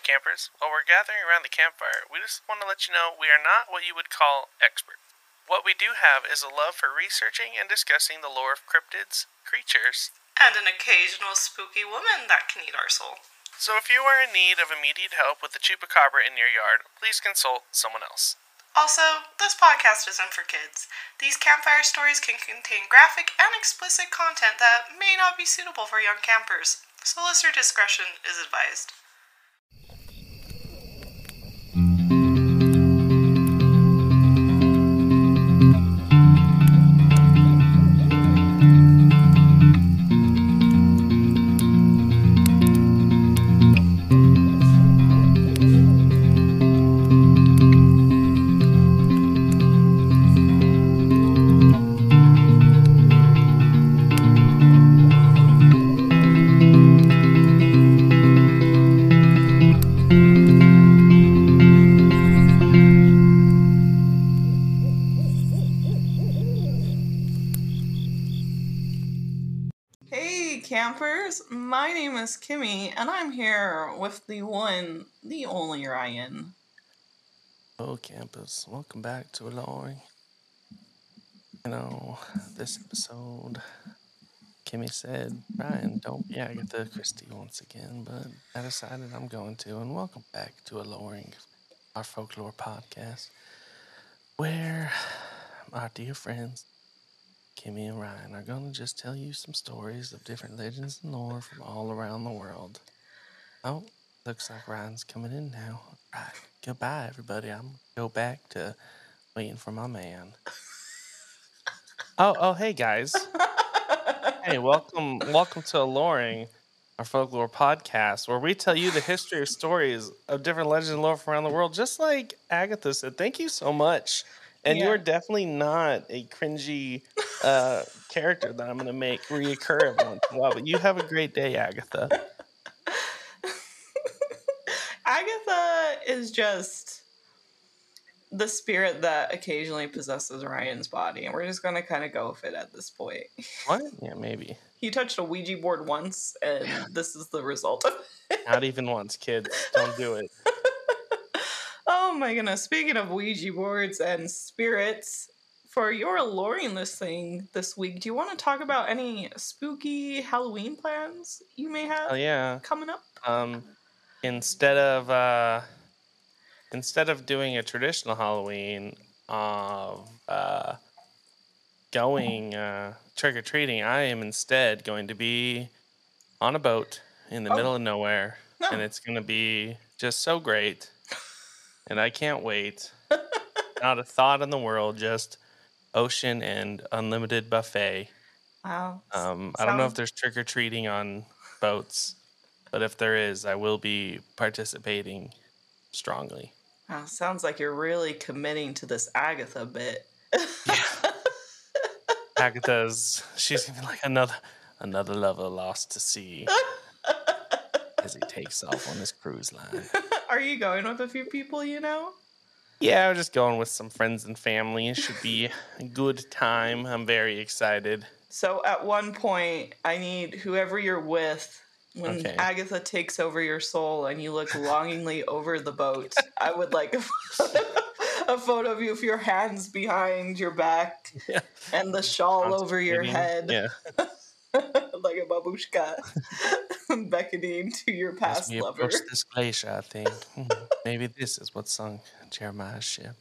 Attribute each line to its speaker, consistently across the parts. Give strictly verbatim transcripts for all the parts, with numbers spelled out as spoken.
Speaker 1: campers. While we're gathering around the campfire, we just want to let you know we are not what you would call experts. What we do have is a love for researching and discussing the lore of cryptids, creatures,
Speaker 2: and an occasional spooky woman that can eat our soul.
Speaker 1: So if you are in need of immediate help with the chupacabra in your yard, please consult someone else.
Speaker 2: Also, this podcast isn't for kids. These campfire stories can contain graphic and explicit content that may not be suitable for young campers, so listener discretion is advised. My name is Kimmy, and I'm here with the one, the only Ryan.
Speaker 1: Oh, campus, welcome back to Alluring. You know, this episode, Kimmy said, Ryan, don't be Agatha Christie once again, but I decided I'm going to, and welcome back to Alluring, our folklore podcast, where our dear friends, Kimmy and Ryan, are going to just tell you some stories of different legends and lore from all around the world. Oh, looks like Ryan's coming in now. Right, goodbye, everybody. I'm going to go back to waiting for my man. Oh, oh, hey, guys. Hey, welcome welcome to Alluring, our folklore podcast, where we tell you the history of stories of different legends and lore from around the world, just like Agatha said. Thank you so much. And yeah. You are definitely not a cringy uh, character that I'm going to make reoccur every once in a while. But you have a great day, Agatha.
Speaker 2: Agatha is just the spirit that occasionally possesses Ryan's body, and we're just going to kind of go with it at this point.
Speaker 1: What? Yeah, maybe.
Speaker 2: He touched a Ouija board once, and this is the result of it.
Speaker 1: Not even once, kids. Don't do it.
Speaker 2: Oh my goodness. Speaking of Ouija boards and spirits, for your Alluring listing this week, do you want to talk about any spooky Halloween plans you may have
Speaker 1: oh, yeah.
Speaker 2: coming up?
Speaker 1: Um, instead of uh, instead of doing a traditional Halloween of uh, going uh, trick-or-treating, I am instead going to be on a boat in the oh. middle of nowhere, no. and it's going to be just so great. And I can't wait. Not a thought in the world, just ocean and unlimited buffet.
Speaker 2: Wow.
Speaker 1: Um, I don't know if there's trick-or-treating on boats, but if there is, I will be participating strongly.
Speaker 2: Wow, sounds like you're really committing to this Agatha bit.
Speaker 1: Yeah. Agatha's, she's going to be like another, another lover lost to sea as he takes off on his cruise line.
Speaker 2: Are you going with a few people you know?
Speaker 1: Yeah, I'm just going with some friends and family. It should be a good time. I'm very excited.
Speaker 2: So at one point, I need whoever you're with, when okay. Agatha takes over your soul and you look longingly over the boat, I would like a, a photo of you with your hands behind your back yeah. and the shawl over your head.
Speaker 1: Yeah.
Speaker 2: Like a babushka beckoning to your past
Speaker 1: As we
Speaker 2: lover.
Speaker 1: Approach this glacier, I think. Hmm, maybe this is what sunk Jeremiah's ship.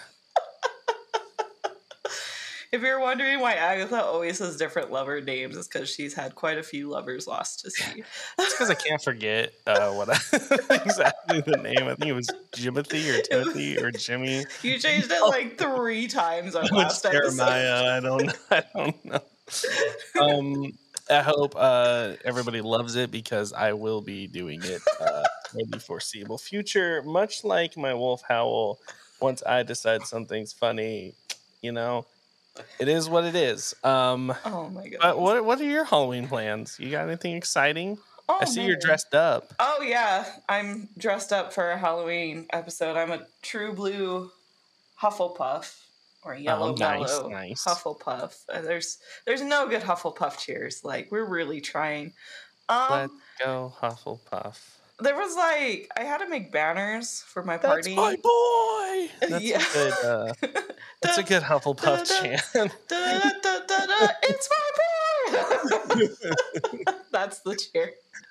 Speaker 2: If you're wondering why Agatha always has different lover names, it's because she's had quite a few lovers lost to sea.
Speaker 1: It's because I can't forget uh, what I, exactly the name. I think it was Jimothy or Timothy or Jimmy.
Speaker 2: You changed it like three times on last episode.
Speaker 1: Jeremiah. I don't. I don't know. Um, I hope uh, everybody loves it because I will be doing it uh, in the foreseeable future. Much like my wolf howl, once I decide something's funny, you know. It is what it is. Um,
Speaker 2: oh my god!
Speaker 1: But what what are your Halloween plans? You got anything exciting?
Speaker 2: Oh,
Speaker 1: I see
Speaker 2: man.
Speaker 1: You're dressed up.
Speaker 2: Oh yeah, I'm dressed up for a Halloween episode. I'm a true blue Hufflepuff or yellow
Speaker 1: oh, nice,
Speaker 2: mellow
Speaker 1: nice.
Speaker 2: Hufflepuff. Uh, there's there's no good Hufflepuff cheers. Like we're really trying. Um,
Speaker 1: Let's go Hufflepuff.
Speaker 2: there was like I had to make banners for my
Speaker 1: That's
Speaker 2: party.
Speaker 1: my boy. That's
Speaker 2: yeah.
Speaker 1: a good. Uh, that's a good Hufflepuff chant.
Speaker 2: It's my boy. That's the cheer.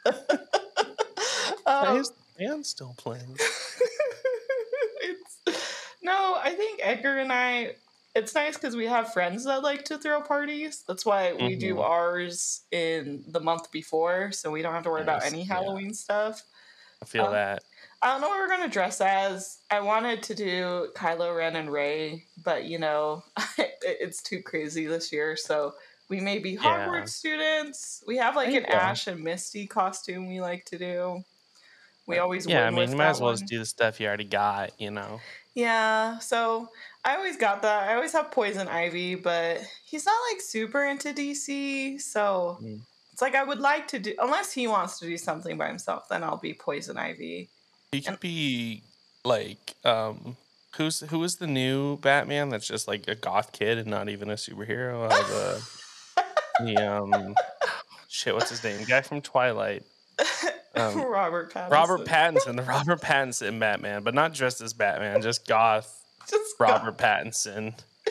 Speaker 1: um, Is the band still playing?
Speaker 2: it's no. I think Edgar and I. It's nice because we have friends that like to throw parties. That's why we mm-hmm. do ours in the month before, so we don't have to worry nice. about any Halloween yeah. stuff.
Speaker 1: I feel um, that.
Speaker 2: I don't know what we're going to dress as. I wanted to do Kylo Ren and Rey, but, you know, it's too crazy this year, so we may be Hogwarts yeah. students. We have, like, an go. Ash and Misty costume we like to do. We always
Speaker 1: yeah,
Speaker 2: win
Speaker 1: I mean,
Speaker 2: with
Speaker 1: you might as well
Speaker 2: one.
Speaker 1: just do the stuff you already got, you know?
Speaker 2: Yeah, so I always got that. I always have Poison Ivy, but he's not, like, super into D C, so mm. it's like I would like to do, unless he wants to do something by himself, then I'll be Poison Ivy.
Speaker 1: He could and, be, like, um, who's who is the new Batman that's just, like, a goth kid and not even a superhero? Uh, the, the, um, shit, what's his name? Guy from Twilight.
Speaker 2: Um, Robert Pattinson.
Speaker 1: Robert Pattinson, the Robert Pattinson Batman, but not dressed as Batman, just goth
Speaker 2: just
Speaker 1: Robert
Speaker 2: goth.
Speaker 1: Pattinson.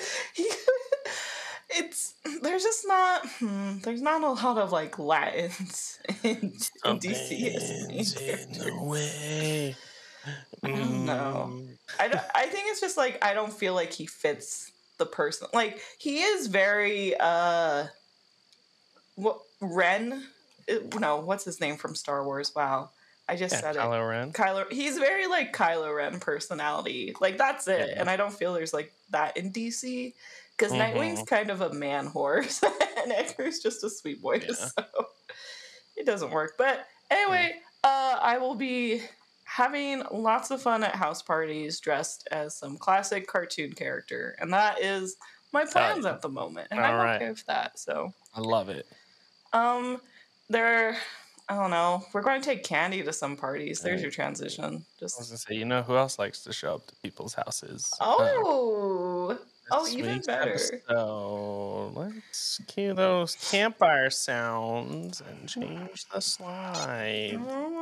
Speaker 2: It's there's just not hmm, there's not a lot of like Latins in, in D C.
Speaker 1: In the way.
Speaker 2: I don't know. I don't, I think it's just like I don't feel like he fits the person. Like he is very uh, what Ren. No, what's his name from Star Wars? Wow. I just
Speaker 1: yeah,
Speaker 2: said
Speaker 1: Kylo
Speaker 2: it.
Speaker 1: Ren.
Speaker 2: Kylo He's very like Kylo Ren personality. Like that's it. Yeah. And I don't feel there's like that in D C. Because mm-hmm. Nightwing's kind of a man horse. And Edgar's just a sweet boy. Yeah. So it doesn't work. But anyway, mm. uh, I will be having lots of fun at house parties dressed as some classic cartoon character. And that is my plans uh, at the moment. And I'm right. okay with that. So
Speaker 1: I love it.
Speaker 2: Um There, I don't know. We're going to take Candy to some parties. There's your transition. Just
Speaker 1: I was gonna say, you know who else likes to show up to people's houses?
Speaker 2: Oh, uh, oh, even better.
Speaker 1: So let's cue those campfire sounds and change the slide.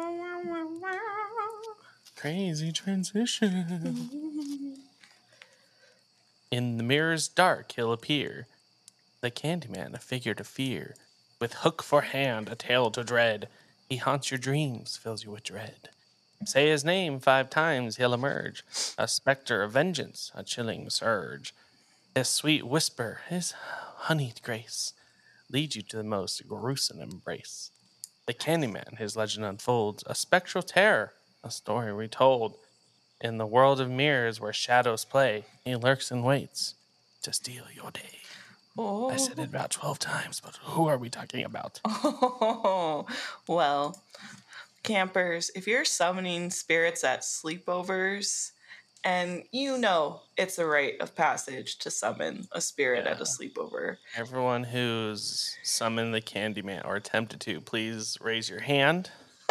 Speaker 1: Crazy transition. In the mirror's dark, he'll appear. The Candyman, a figure to fear. With hook for hand, a tale to dread, he haunts your dreams, fills you with dread. Say his name five times, he'll emerge, a specter of vengeance, a chilling surge. His sweet whisper, his honeyed grace, lead you to the most gruesome embrace. The Candyman, his legend unfolds, a spectral terror, a story retold. In the world of mirrors where shadows play, he lurks and waits to steal your day. Oh. I said it about twelve times, but who are we talking about?
Speaker 2: Oh, well, campers, if you're summoning spirits at sleepovers, and you know it's a rite of passage to summon a spirit yeah. at a sleepover.
Speaker 1: Everyone who's summoned the Candyman or attempted to, please raise your hand.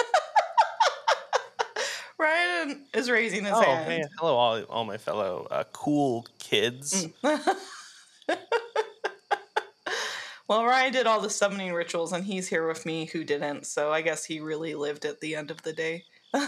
Speaker 2: Ryan is raising his
Speaker 1: oh,
Speaker 2: hand.
Speaker 1: Hey, hello, all, all my fellow uh, cool kids.
Speaker 2: Mm. Well, Ryan did all the summoning rituals, and he's here with me who didn't, so I guess he really lived at the end of the day.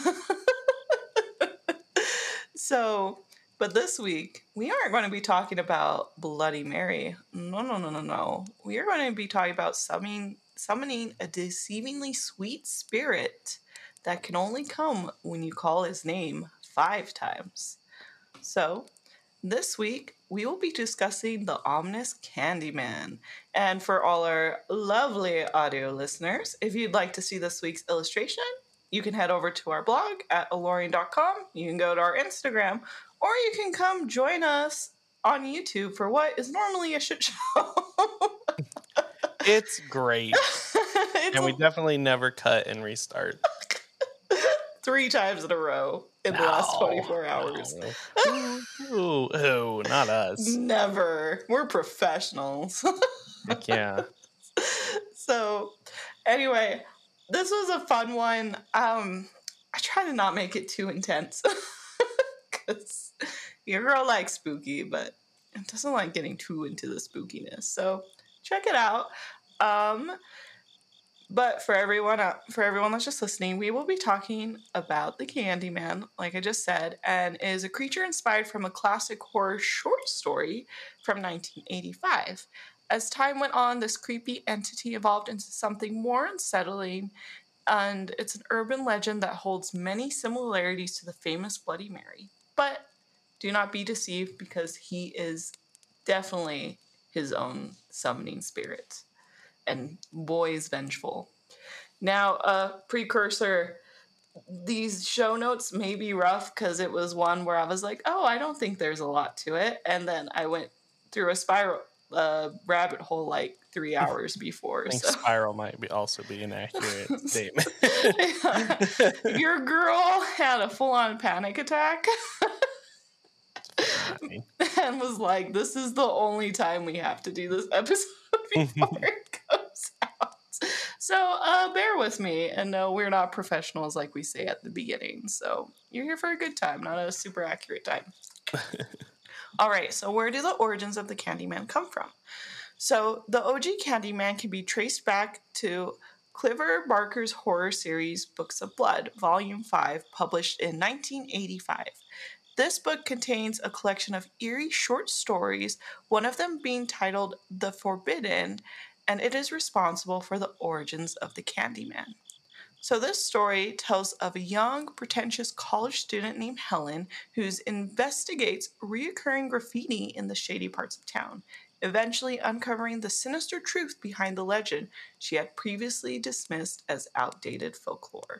Speaker 2: So, but this week, we aren't going to be talking about Bloody Mary. No, no, no, no, no. We are going to be talking about summoning, summoning a deceivingly sweet spirit that can only come when you call his name five times. So, this week, we will be discussing the ominous Candyman. And for all our lovely audio listeners, if you'd like to see this week's illustration, you can head over to our blog at alluring dot com. You can go to our Instagram, or you can come join us on YouTube for what is normally a shit show.
Speaker 1: It's great. it's and we a- definitely never cut and restart.
Speaker 2: Three times in a row in no, the last twenty-four hours.
Speaker 1: No. ooh, ooh, ooh, not us.
Speaker 2: Never. We're professionals.
Speaker 1: Heck yeah.
Speaker 2: So, anyway, this was a fun one. Um, I try to not make it too intense. Because your girl likes spooky, but it doesn't like getting too into the spookiness. So, check it out. Um... But for everyone, uh, for everyone that's just listening, we will be talking about the Candyman, like I just said, and is a creature inspired from a classic horror short story from nineteen eighty-five. As time went on, this creepy entity evolved into something more unsettling, and it's an urban legend that holds many similarities to the famous Bloody Mary. But do not be deceived, because he is definitely his own summoning spirit. And boy is vengeful. Now, a uh, precursor, these show notes may be rough because it was one where I was like, oh, I don't think there's a lot to it. And then I went through a spiral uh, rabbit hole like three hours before.
Speaker 1: I think
Speaker 2: so.
Speaker 1: spiral might be also be an accurate statement.
Speaker 2: Your girl had a full-on panic attack. And was like, this is the only time we have to do this episode before it goes out. So uh, bear with me. And no, we're not professionals like we say at the beginning. So you're here for a good time, not a super accurate time. All right, so where do the origins of the Candyman come from? So the O G Candyman can be traced back to Clive Barker's horror series Books of Blood, Volume five, published in nineteen eighty-five. This book contains a collection of eerie short stories, one of them being titled The Forbidden, and it is responsible for the origins of the Candyman. So this story tells of a young, pretentious college student named Helen who investigates reoccurring graffiti in the shady parts of town, eventually uncovering the sinister truth behind the legend she had previously dismissed as outdated folklore.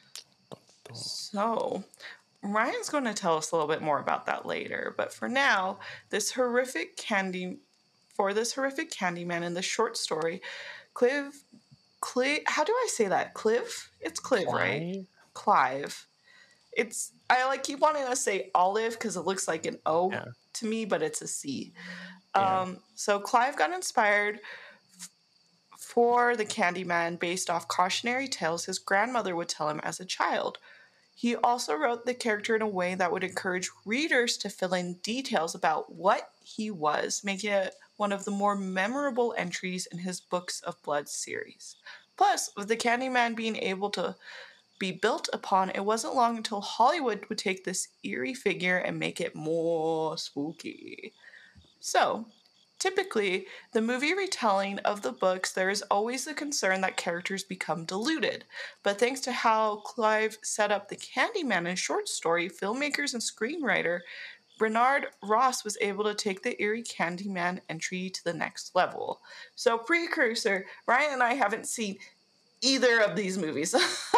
Speaker 2: So, Ryan's going to tell us a little bit more about that later, but for now, this horrific candy, for this horrific Candyman in the short story, Clive, Clive, how do I say that? Clive? It's Clive, Clive? right? Clive. It's, I like keep wanting to say Olive because it looks like an O yeah. to me, but it's a C. Yeah. Um, so Clive got inspired f- for the Candyman based off cautionary tales his grandmother would tell him as a child. He also wrote the character in a way that would encourage readers to fill in details about what he was, making it one of the more memorable entries in his Books of Blood series. Plus, with the Candyman being able to be built upon, it wasn't long until Hollywood would take this eerie figure and make it more spooky. So, typically, the movie retelling of the books, there is always the concern that characters become diluted. But thanks to how Clive set up the Candyman in short story, filmmakers and screenwriter Bernard Ross was able to take the eerie Candyman entry to the next level. So, precursor, Ryan and I haven't seen either of these movies.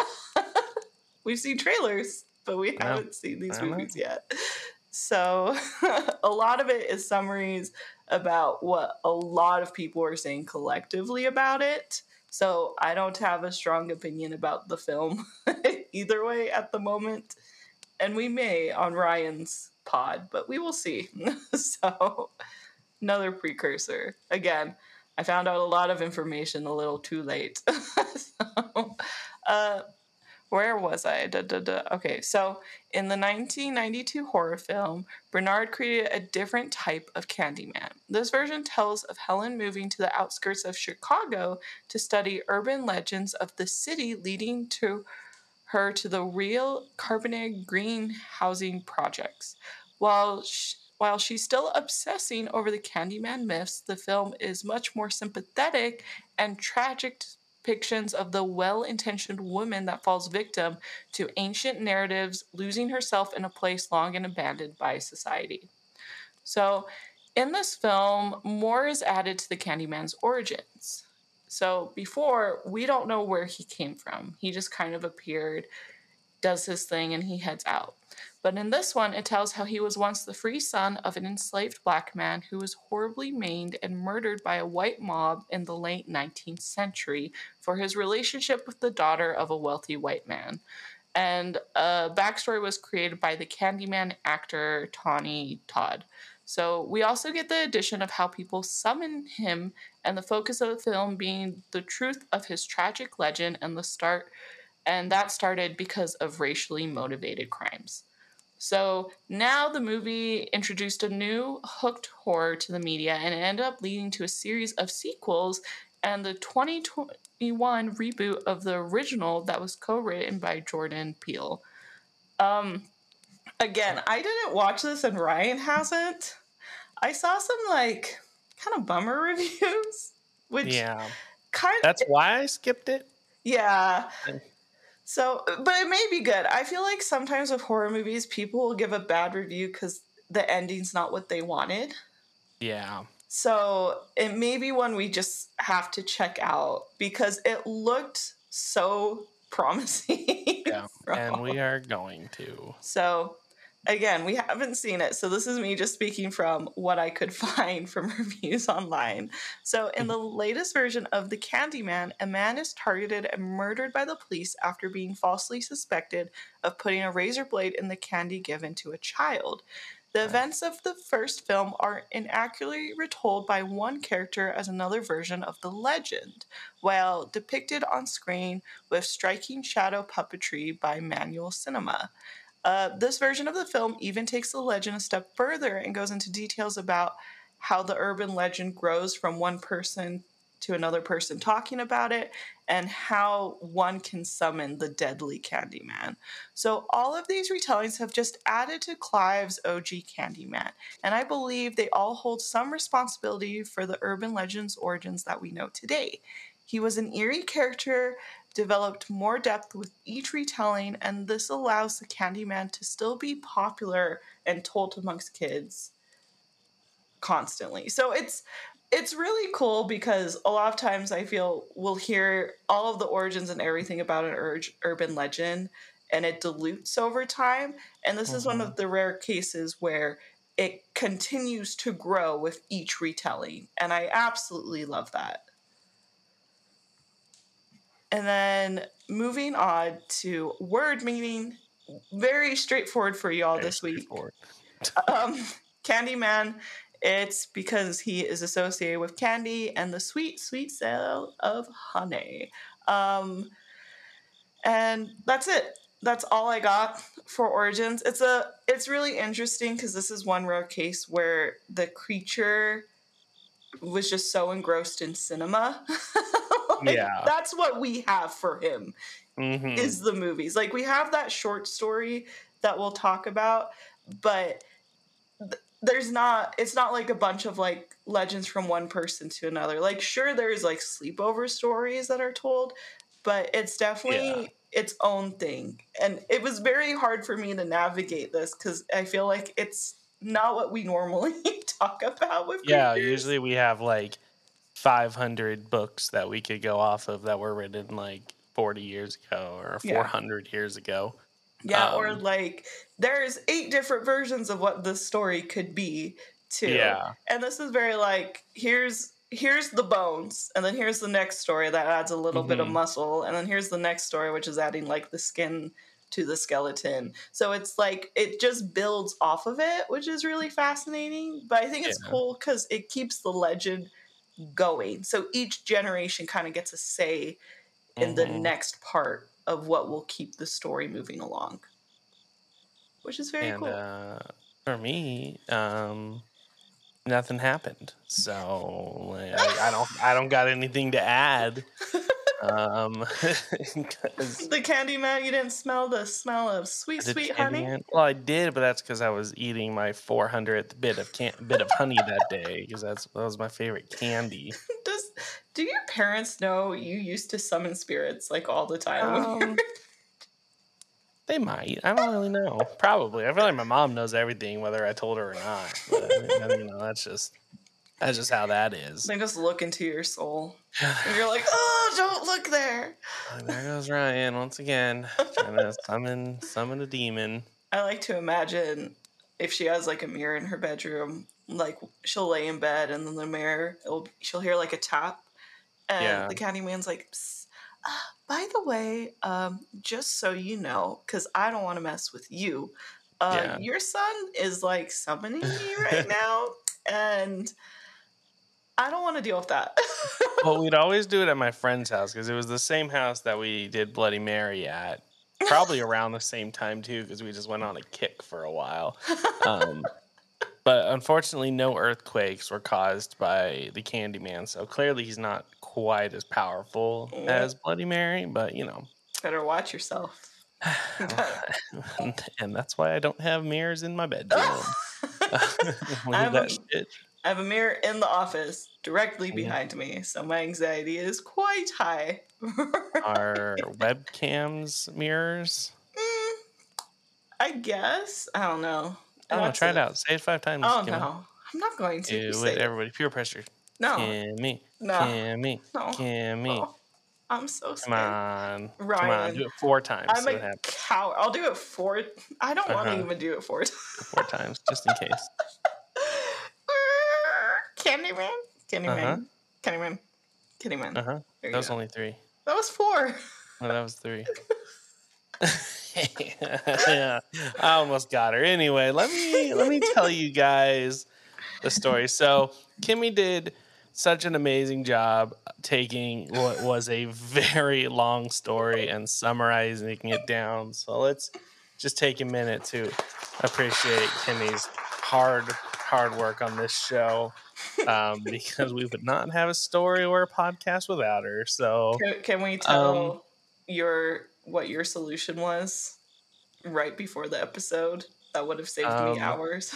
Speaker 2: We've seen trailers, but we no, haven't seen these movies know. yet. So a lot of it is summaries about what a lot of people are saying collectively about it. So I don't have a strong opinion about the film either way at the moment. And we may on Ryan's pod, but we will see. So another precursor. Again, I found out a lot of information a little too late. so, uh, Where was I? Da, da, da. Okay, so in the nineteen ninety-two horror film, Bernard created a different type of Candyman. This version tells of Helen moving to the outskirts of Chicago to study urban legends of the city, leading to her to the real carbonate green housing projects. While she, while she's still obsessing over the Candyman myths, the film is much more sympathetic and tragic depictions of the well-intentioned woman that falls victim to ancient narratives, losing herself in a place long and abandoned by society. So, in this film, more is added to the Candyman's origins. So, before, we don't know where he came from. He just kind of appeared, does his thing, and he heads out. But in this one, it tells how he was once the free son of an enslaved black man who was horribly maimed and murdered by a white mob in the late nineteenth century for his relationship with the daughter of a wealthy white man. And a backstory was created by the Candyman actor Tawny Todd. So we also get the addition of how people summon him, and the focus of the film being the truth of his tragic legend and the start, and that started because of racially motivated crimes. So now the movie introduced a new hooked horror to the media, and it ended up leading to a series of sequels and the twenty twenty-one reboot of the original that was co-written by Jordan Peele. Um, again, I didn't watch this and Ryan hasn't. I saw some like kind of bummer reviews, which
Speaker 1: yeah,
Speaker 2: kind of,
Speaker 1: that's why I skipped it.
Speaker 2: Yeah. So, but it may be good. I feel like sometimes with horror movies, people will give a bad review because the ending's not what they wanted.
Speaker 1: Yeah.
Speaker 2: So it may be one we just have to check out because it looked so promising.
Speaker 1: Yeah, and we are going to.
Speaker 2: So, again, we haven't seen it. So this is me just speaking from what I could find from reviews online. So in the latest version of The Candyman, a man is targeted and murdered by the police after being falsely suspected of putting a razor blade in the candy given to a child. The events of the first film are inaccurately retold by one character as another version of the legend, while depicted on screen with striking shadow puppetry by Manual Cinema. Uh, this version of the film even takes the legend a step further and goes into details about how the urban legend grows from one person to another person talking about it, and how one can summon the deadly Candyman. So all of these retellings have just added to Clive's O G Candyman, and I believe they all hold some responsibility for the urban legend's origins that we know today. He was an eerie character, developed more depth with each retelling, and this allows the Candyman to still be popular and told amongst kids constantly. So it's it's really cool because a lot of times I feel we'll hear all of the origins and everything about an ur- urban legend and it dilutes over time. And this mm-hmm. is one of the rare cases where it continues to grow with each retelling. And I absolutely love that. And then moving on to word meaning, very straightforward for y'all very this week. um, Candyman, it's because he is associated with candy and the sweet, sweet smell of honey. Um, and that's it. That's all I got for origins. It's a, it's really interesting because this is one rare case where the creature was just so engrossed in cinema. Like, yeah, that's what we have for him. Mm-hmm. Is the movies. Like, we have that short story that we'll talk about, but th- there's not, it's not like a bunch of like legends from one person to another. Like, sure, there's like sleepover stories that are told, but it's definitely yeah. its own thing. And it was very hard for me to navigate this because I feel like it's not what we normally talk about with
Speaker 1: yeah
Speaker 2: creatures.
Speaker 1: Usually we have like five hundred books that we could go off of that were written like forty years ago or four hundred yeah. years ago.
Speaker 2: Yeah, um, or like there's eight different versions of what this story could be too. Yeah. And this is very like, here's here's the bones, and then here's the next story that adds a little mm-hmm. bit of muscle, and then here's the next story which is adding like the skin to the skeleton. So it's like it just builds off of it, which is really fascinating. But I think it's yeah. cool because it keeps the legend going. So each generation kind of gets a say in mm-hmm. the next part of what will keep the story moving along, which is very and, cool.
Speaker 1: Uh, for me, um, nothing happened, so like, I, I don't, I don't got anything to add. um,
Speaker 2: the Candyman, you didn't smell the smell of sweet, sweet honey.
Speaker 1: Well, I did, but that's because I was eating my four hundredth bit of can- bit of honey that day because that's that was my favorite candy.
Speaker 2: Does do your parents know you used to summon spirits like all the time? Um, when
Speaker 1: they might. I don't really know. Probably. I feel like my mom knows everything, whether I told her or not. But you know, that's just that's just how that is.
Speaker 2: They just look into your soul, and you're like, "Oh, don't look there."
Speaker 1: And there goes Ryan once again, trying to summon summon a demon.
Speaker 2: I like to imagine if she has like a mirror in her bedroom, like she'll lay in bed, and then the mirror, it'll, she'll hear like a tap, and yeah. the Candyman's like, Psst, uh, by the way, um, just so you know, because I don't want to mess with you, uh, yeah. your son is like summoning me right now, and I don't want to deal with that.
Speaker 1: Well, we'd always do it at my friend's house because it was the same house that we did Bloody Mary at. Probably around the same time too, because we just went on a kick for a while. Um, But unfortunately, no earthquakes were caused by the Candyman, so clearly he's not quite as powerful as Bloody Mary, but you know.
Speaker 2: Better watch yourself.
Speaker 1: And that's why I don't have mirrors in my bedroom.
Speaker 2: I, have a, I have a mirror in the office directly mm-hmm. behind me, so my anxiety is quite high.
Speaker 1: Are webcams mirrors?
Speaker 2: Mm, I guess. I don't know.
Speaker 1: I don't know. Try it out. Say it five times.
Speaker 2: Oh, Kimmy. No. I'm not going to.
Speaker 1: Do it, everybody. Pure pressure.
Speaker 2: No.
Speaker 1: Kimmy.
Speaker 2: No.
Speaker 1: Kimmy.
Speaker 2: No.
Speaker 1: Kimmy.
Speaker 2: No. I'm so scared.
Speaker 1: Come on.
Speaker 2: Ryan.
Speaker 1: Come on. Do it four times.
Speaker 2: I'm a coward. I'll do it four. I don't uh-huh. want to even do it four times.
Speaker 1: Four times, just in case.
Speaker 2: Candyman. Candyman. Uh-huh. Candyman. Candyman.
Speaker 1: Uh-huh. That was go. only three.
Speaker 2: That was four.
Speaker 1: Oh, that was three. Yeah, I almost got her. Anyway, let me let me tell you guys the story. So Kimmy did such an amazing job taking what was a very long story and summarizing it down. So let's just take a minute to appreciate Kimmy's hard hard work on this show, um, because we would not have a story or a podcast without her. So
Speaker 2: can, can we tell um, your what your solution was right before the episode? That would have saved um, me hours.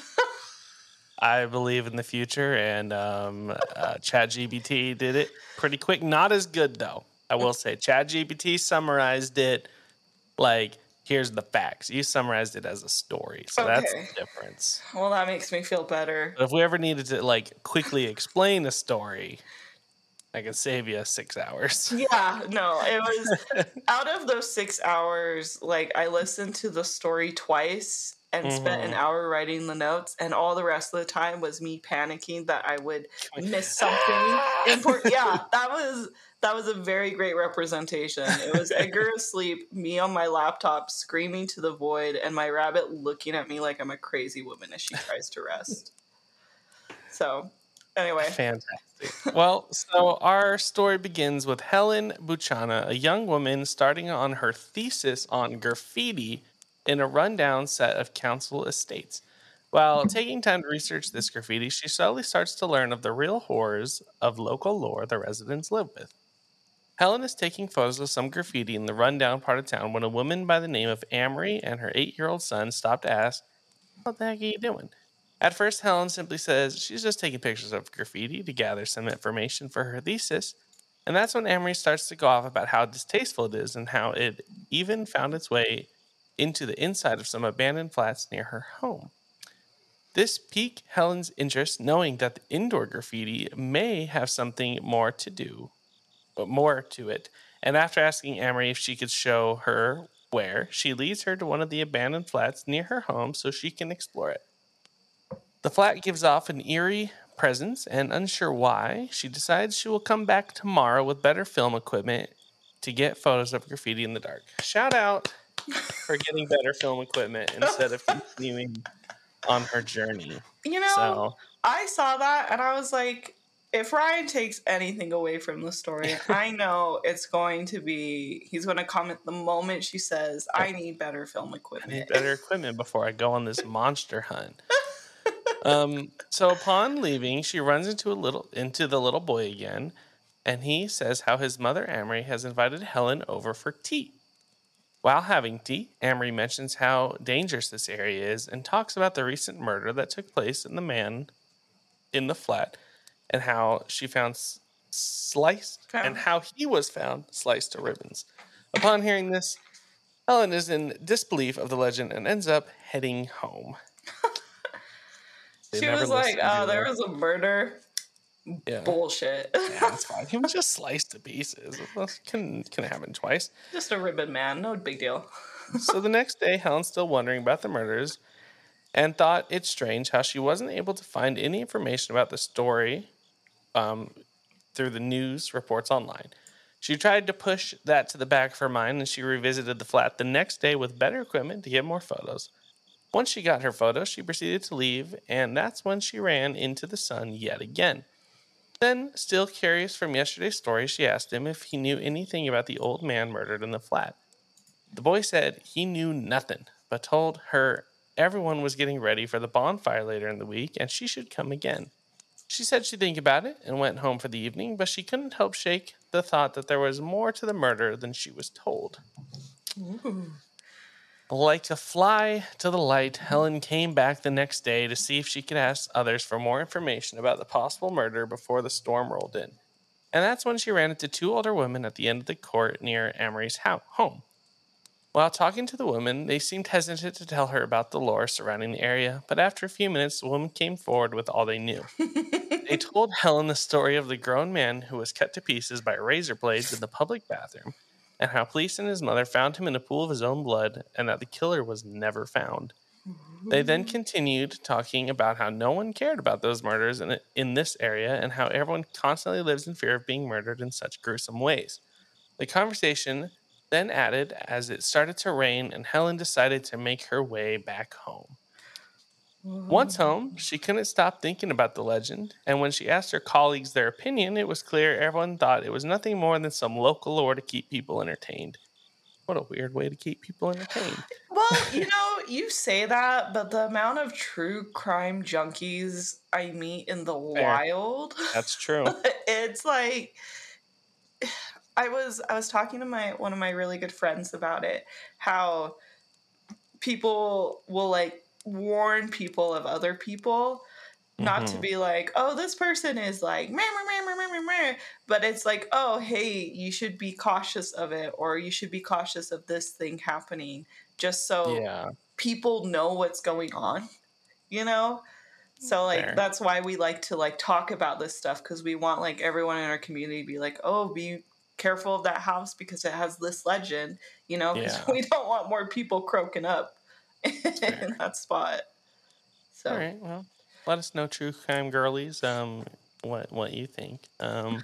Speaker 1: I believe in the future, and um, uh, ChatGPT did it pretty quick. Not as good, though, I will say. ChatGPT summarized it like, here's the facts. You summarized it as a story, so okay. That's the difference.
Speaker 2: Well, that makes me feel better.
Speaker 1: But if we ever needed to like quickly explain a story, I could save you six hours.
Speaker 2: Yeah, no, it was out of those six hours, like I listened to the story twice and mm-hmm. spent an hour writing the notes, and all the rest of the time was me panicking that I would miss something important. Yeah, that was that was a very great representation. It was Edgar asleep, me on my laptop screaming to the void, and my rabbit looking at me like I'm a crazy woman as she tries to rest. So, anyway.
Speaker 1: Fantastic. Well, so our story begins with Helen Buchana, a young woman starting on her thesis on graffiti in a rundown set of council estates. While taking time to research this graffiti, she slowly starts to learn of the real horrors of local lore the residents live with. Helen is taking photos of some graffiti in the rundown part of town when a woman by the name of Amory and her eight-year-old son stop to ask, "What the heck are you doing?" At first, Helen simply says she's just taking pictures of graffiti to gather some information for her thesis, and that's when Amory starts to go off about how distasteful it is and how it even found its way into the inside of some abandoned flats near her home. This piqued Helen's interest, knowing that the indoor graffiti may have something more to do, but more to it. And after asking Amory if she could show her where, she leads her to one of the abandoned flats near her home so she can explore it. The flat gives off an eerie presence, and unsure why, she decides she will come back tomorrow with better film equipment to get photos of graffiti in the dark. Shout out for getting better film equipment instead of continuing on her journey.
Speaker 2: You know, so. I saw that and I was like, if Ryan takes anything away from the story, I know it's going to be, he's going to comment the moment she says, I need better film equipment.
Speaker 1: I need better equipment before I go on this monster hunt. um, so upon leaving, she runs into a little into the little boy again, and he says how his mother, Amory, has invited Helen over for tea. While having tea, Amory mentions how dangerous this area is and talks about the recent murder that took place in the man in the flat and how she found s- sliced found. and how he was found sliced to ribbons. Upon hearing this, Helen is in disbelief of the legend and ends up heading home.
Speaker 2: She was like, oh, there was a murder.
Speaker 1: Yeah.
Speaker 2: Bullshit.
Speaker 1: Yeah, that's fine. He was just sliced to pieces. It can, can happen twice.
Speaker 2: Just a ribbon man. No big deal.
Speaker 1: So the next day, Helen's still wondering about the murders and thought it's strange how she wasn't able to find any information about the story um, through the news reports online. She tried to push that to the back of her mind, and she revisited the flat the next day with better equipment to get more photos. Once she got her photos, she proceeded to leave, and that's when she ran into the son yet again. Then, still curious from yesterday's story, she asked him if he knew anything about the old man murdered in the flat. The boy said he knew nothing, but told her everyone was getting ready for the bonfire later in the week and she should come again. She said she'd think about it and went home for the evening, but she couldn't help shake the thought that there was more to the murder than she was told.
Speaker 2: Ooh.
Speaker 1: Like a fly to the light, Helen came back the next day to see if she could ask others for more information about the possible murder before the storm rolled in. And that's when she ran into two older women at the end of the court near Amory's house, home. While talking to the woman, they seemed hesitant to tell her about the lore surrounding the area, but after a few minutes, the woman came forward with all they knew. They told Helen the story of the grown man who was cut to pieces by razor blades in the public bathroom, and how police and his mother found him in a pool of his own blood, and that the killer was never found. They then continued talking about how no one cared about those murders in, in this area, and how everyone constantly lives in fear of being murdered in such gruesome ways. The conversation then added as it started to rain, and Helen decided to make her way back home. Once home, she couldn't stop thinking about the legend, and when she asked her colleagues their opinion, it was clear everyone thought it was nothing more than some local lore to keep people entertained. What a weird way to keep people entertained.
Speaker 2: Well, you know, you say that, but the amount of true crime junkies I meet in the
Speaker 1: Fair.
Speaker 2: wild,
Speaker 1: That's true.
Speaker 2: It's like I was I was talking to my one of my really good friends about it, how people will like warn people of other people, not
Speaker 1: Mm-hmm.
Speaker 2: to be like, oh, this person is like, meh, meh, meh, meh, meh, meh, but it's like, oh, hey, you should be cautious of it, or you should be cautious of this thing happening, just so
Speaker 1: Yeah.
Speaker 2: people know what's going on, you know? So like
Speaker 1: Fair.
Speaker 2: that's why we like to like talk about this stuff, because we want like everyone in our community to be like, oh, be careful of that house because it has this legend, you know, because
Speaker 1: Yeah.
Speaker 2: we don't want more people croaking up in that spot. So
Speaker 1: All right, well, let us know, true crime girlies, um, what what you think. Um,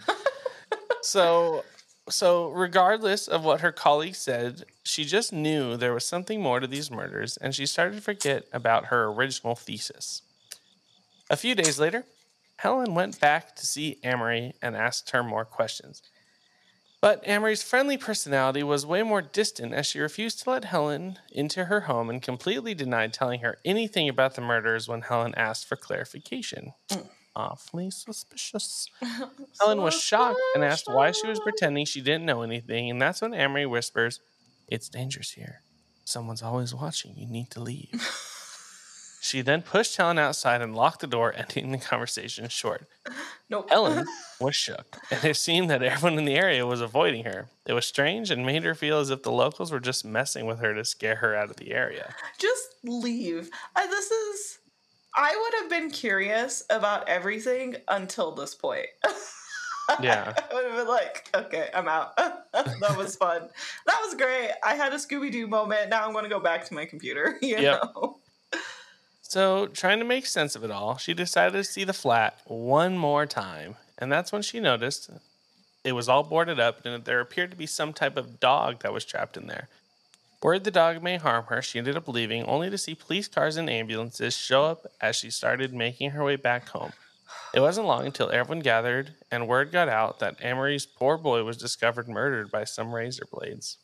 Speaker 1: so so regardless of what her colleagues said, she just knew there was something more to these murders, and she started to forget about her original thesis. A few days later, Helen went back to see Amory and asked her more questions. But Amory's friendly personality was way more distant, as she refused to let Helen into her home and completely denied telling her anything about the murders when Helen asked for clarification.
Speaker 2: Mm.
Speaker 1: Awfully suspicious. Helen was shocked and asked why she was
Speaker 2: Suspicious.
Speaker 1: pretending she didn't know anything, and that's when Amory whispers, "It's dangerous here. Someone's always watching. You need to leave." She then pushed Helen outside and locked the door, ending the conversation short.
Speaker 2: Nope.
Speaker 1: Helen was shook, and it seemed that everyone in the area was avoiding her. It was strange and made her feel as if the locals were just messing with her to scare her out of the area.
Speaker 2: Just leave. Uh, this is. I would have been curious about everything until this point.
Speaker 1: Yeah.
Speaker 2: I would have been like, okay, I'm out. That was fun. That was great. I had a Scooby-Doo moment. Now I'm going to go back to my computer, you
Speaker 1: Yep.
Speaker 2: know?
Speaker 1: So, trying to make sense of it all, she decided to see the flat one more time. And that's when she noticed it was all boarded up and that there appeared to be some type of dog that was trapped in there. Worried the dog may harm her, she ended up leaving, only to see police cars and ambulances show up as she started making her way back home. It wasn't long until everyone gathered and word got out that Amory's poor boy was discovered murdered by some razor blades.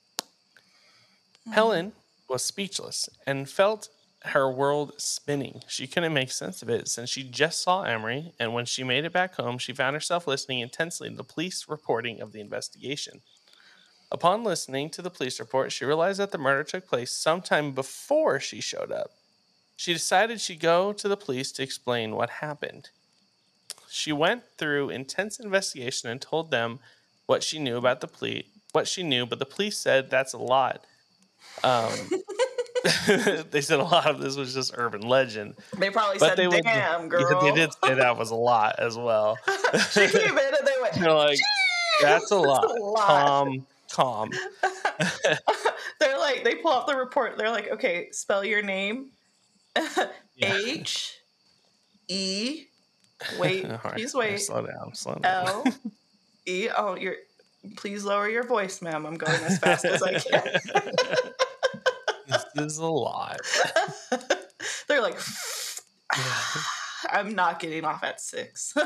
Speaker 1: Mm-hmm. Helen was speechless and felt her world spinning. She couldn't make sense of it since she just saw Amory, and when she made it back home, she found herself listening intensely to the police reporting of the investigation. Upon listening to the police report, she realized that the murder took place sometime before she showed up. She decided she'd go to the police to explain what happened. She went through intense investigation and told them what she knew about the police, what she knew, but the police said that's a lot. Um, they said a lot of this was just urban legend.
Speaker 2: They probably
Speaker 1: but
Speaker 2: said,
Speaker 1: they would,
Speaker 2: damn, girl.
Speaker 1: Yeah, they did say that was a lot as well.
Speaker 2: She came in and they went,
Speaker 1: They're like, that's a lot.
Speaker 2: a lot.
Speaker 1: Calm, calm.
Speaker 2: They're like, they pull out the report. They're like, okay, spell your name.
Speaker 1: Yeah.
Speaker 2: H E wait,
Speaker 1: All right,
Speaker 2: please wait.
Speaker 1: Slow down, slow down.
Speaker 2: L E oh, you're please lower your voice, ma'am. I'm going as fast as I can.
Speaker 1: This is a lot.
Speaker 2: They're like, I'm not getting off at six.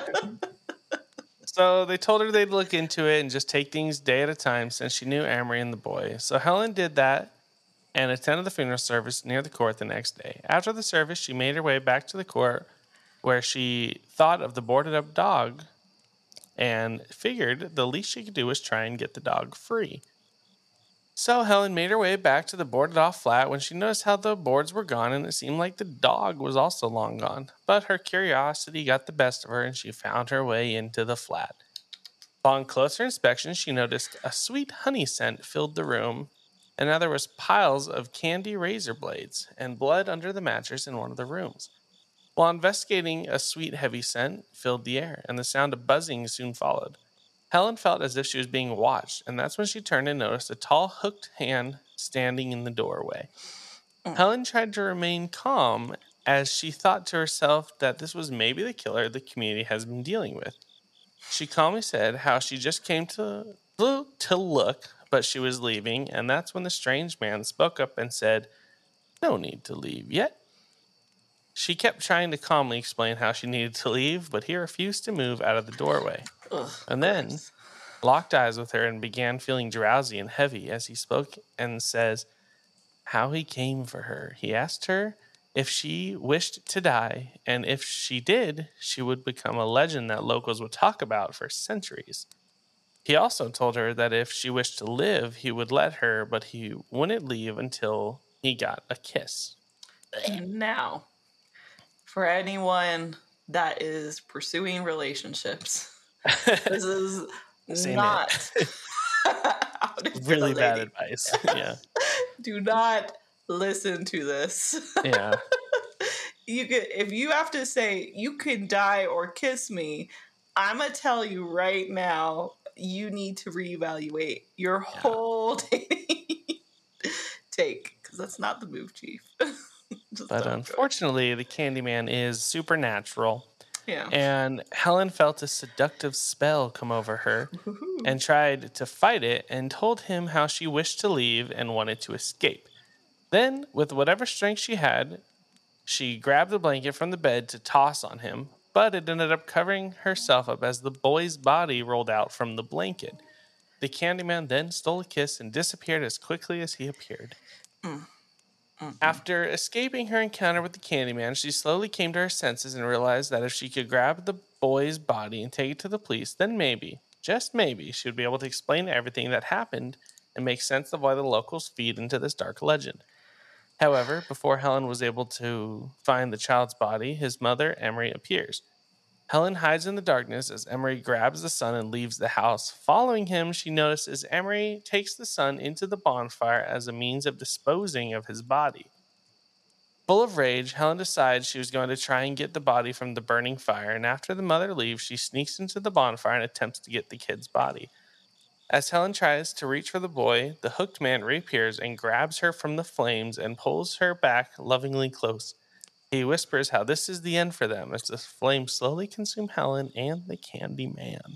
Speaker 1: So they told her they'd look into it and just take things day at a time since she knew Amory and the boy. So Helen did that and attended the funeral service near the court the next day. After the service, she made her way back to the court where she thought of the boarded up dog and figured the least she could do was try and get the dog free. So Helen made her way back to the boarded off flat when she noticed how the boards were gone and it seemed like the dog was also long gone. But her curiosity got the best of her and she found her way into the flat. Upon closer inspection, she noticed a sweet honey scent filled the room, and now there was piles of candy razor blades and blood under the mattress in one of the rooms. While investigating, a sweet heavy scent filled the air, and the sound of buzzing soon followed. Helen felt as if she was being watched, and that's when she turned and noticed a tall, hooked hand standing in the doorway. Mm. Helen tried to remain calm as she thought to herself that this was maybe the killer the community has been dealing with. She calmly said how she just came to, to look, but she was leaving, and that's when the strange man spoke up and said, "No need to leave yet." She kept trying to calmly explain how she needed to leave, but he refused to move out of the doorway. Ugh, and then gross. Locked eyes with her and began feeling drowsy and heavy as he spoke and says how he came for her. He asked her if she wished to die, and if she did, she would become a legend that locals would talk about for centuries. He also told her that if she wished to live, he would let her, but he wouldn't leave until he got a kiss.
Speaker 2: Now, for anyone that is pursuing relationships, this is Same not
Speaker 1: really bad advice. Yeah.
Speaker 2: Do not listen to this.
Speaker 1: Yeah.
Speaker 2: You could, if you have to say you can die or kiss me, I'm gonna tell you right now, you need to reevaluate your yeah. whole dating take, because that's not the move, Chief.
Speaker 1: But unfortunately, the Candyman is supernatural.
Speaker 2: Yeah.
Speaker 1: And Helen felt a seductive spell come over her Ooh. and tried to fight it and told him how she wished to leave and wanted to escape. Then, with whatever strength she had, she grabbed a blanket from the bed to toss on him, but it ended up covering herself up as the boy's body rolled out from the blanket. The Candyman then stole a kiss and disappeared as quickly as he appeared. Mm. Mm-hmm. After escaping her encounter with the Candyman, she slowly came to her senses and realized that if she could grab the boy's body and take it to the police, then maybe, just maybe, she would be able to explain everything that happened and make sense of why the locals feed into this dark legend. However, before Helen was able to find the child's body, his mother, Emery, appears. Helen hides in the darkness as Emery grabs the son and leaves the house. Following him, she notices Emery takes the son into the bonfire as a means of disposing of his body. Full of rage, Helen decides she was going to try and get the body from the burning fire, and after the mother leaves, she sneaks into the bonfire and attempts to get the kid's body. As Helen tries to reach for the boy, the hooked man reappears and grabs her from the flames and pulls her back lovingly close. He whispers how this is the end for them as the flames slowly consume Helen and the Candyman.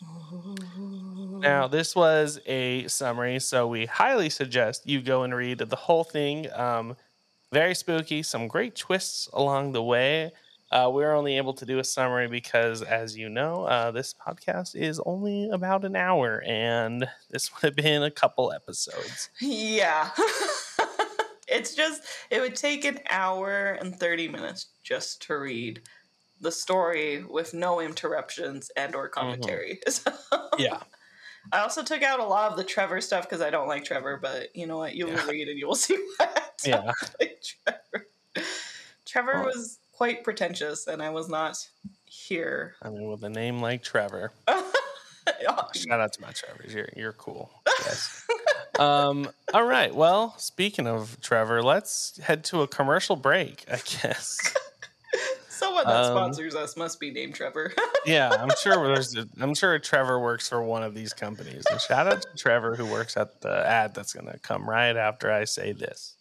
Speaker 1: Now, this was a summary, so we highly suggest you go and read the whole thing. Um, very spooky, some great twists along the way. Uh, we're only able to do a summary because, as you know, uh, this podcast is only about an hour, and this would have been a couple episodes.
Speaker 2: Yeah. It's just, it would take an hour and thirty minutes just to read the story with no interruptions and or commentary. Mm-hmm. So,
Speaker 1: yeah.
Speaker 2: I also took out a lot of the Trevor stuff because I don't like Trevor, but you know what? You yeah. will read and you will see why I don't
Speaker 1: yeah.
Speaker 2: like Trevor. Trevor oh. was quite pretentious, and I was not here.
Speaker 1: I mean, with a name like Trevor. Shout out to my Trevors. You're, you're cool. Yes. Um, all right. Well, speaking of Trevor, let's head to a commercial break, I guess.
Speaker 2: Someone that um, sponsors us must be named Trevor.
Speaker 1: Yeah, I'm sure there's a, I'm sure Trevor works for one of these companies. And shout out to Trevor who works at the ad that's going to come right after I say this.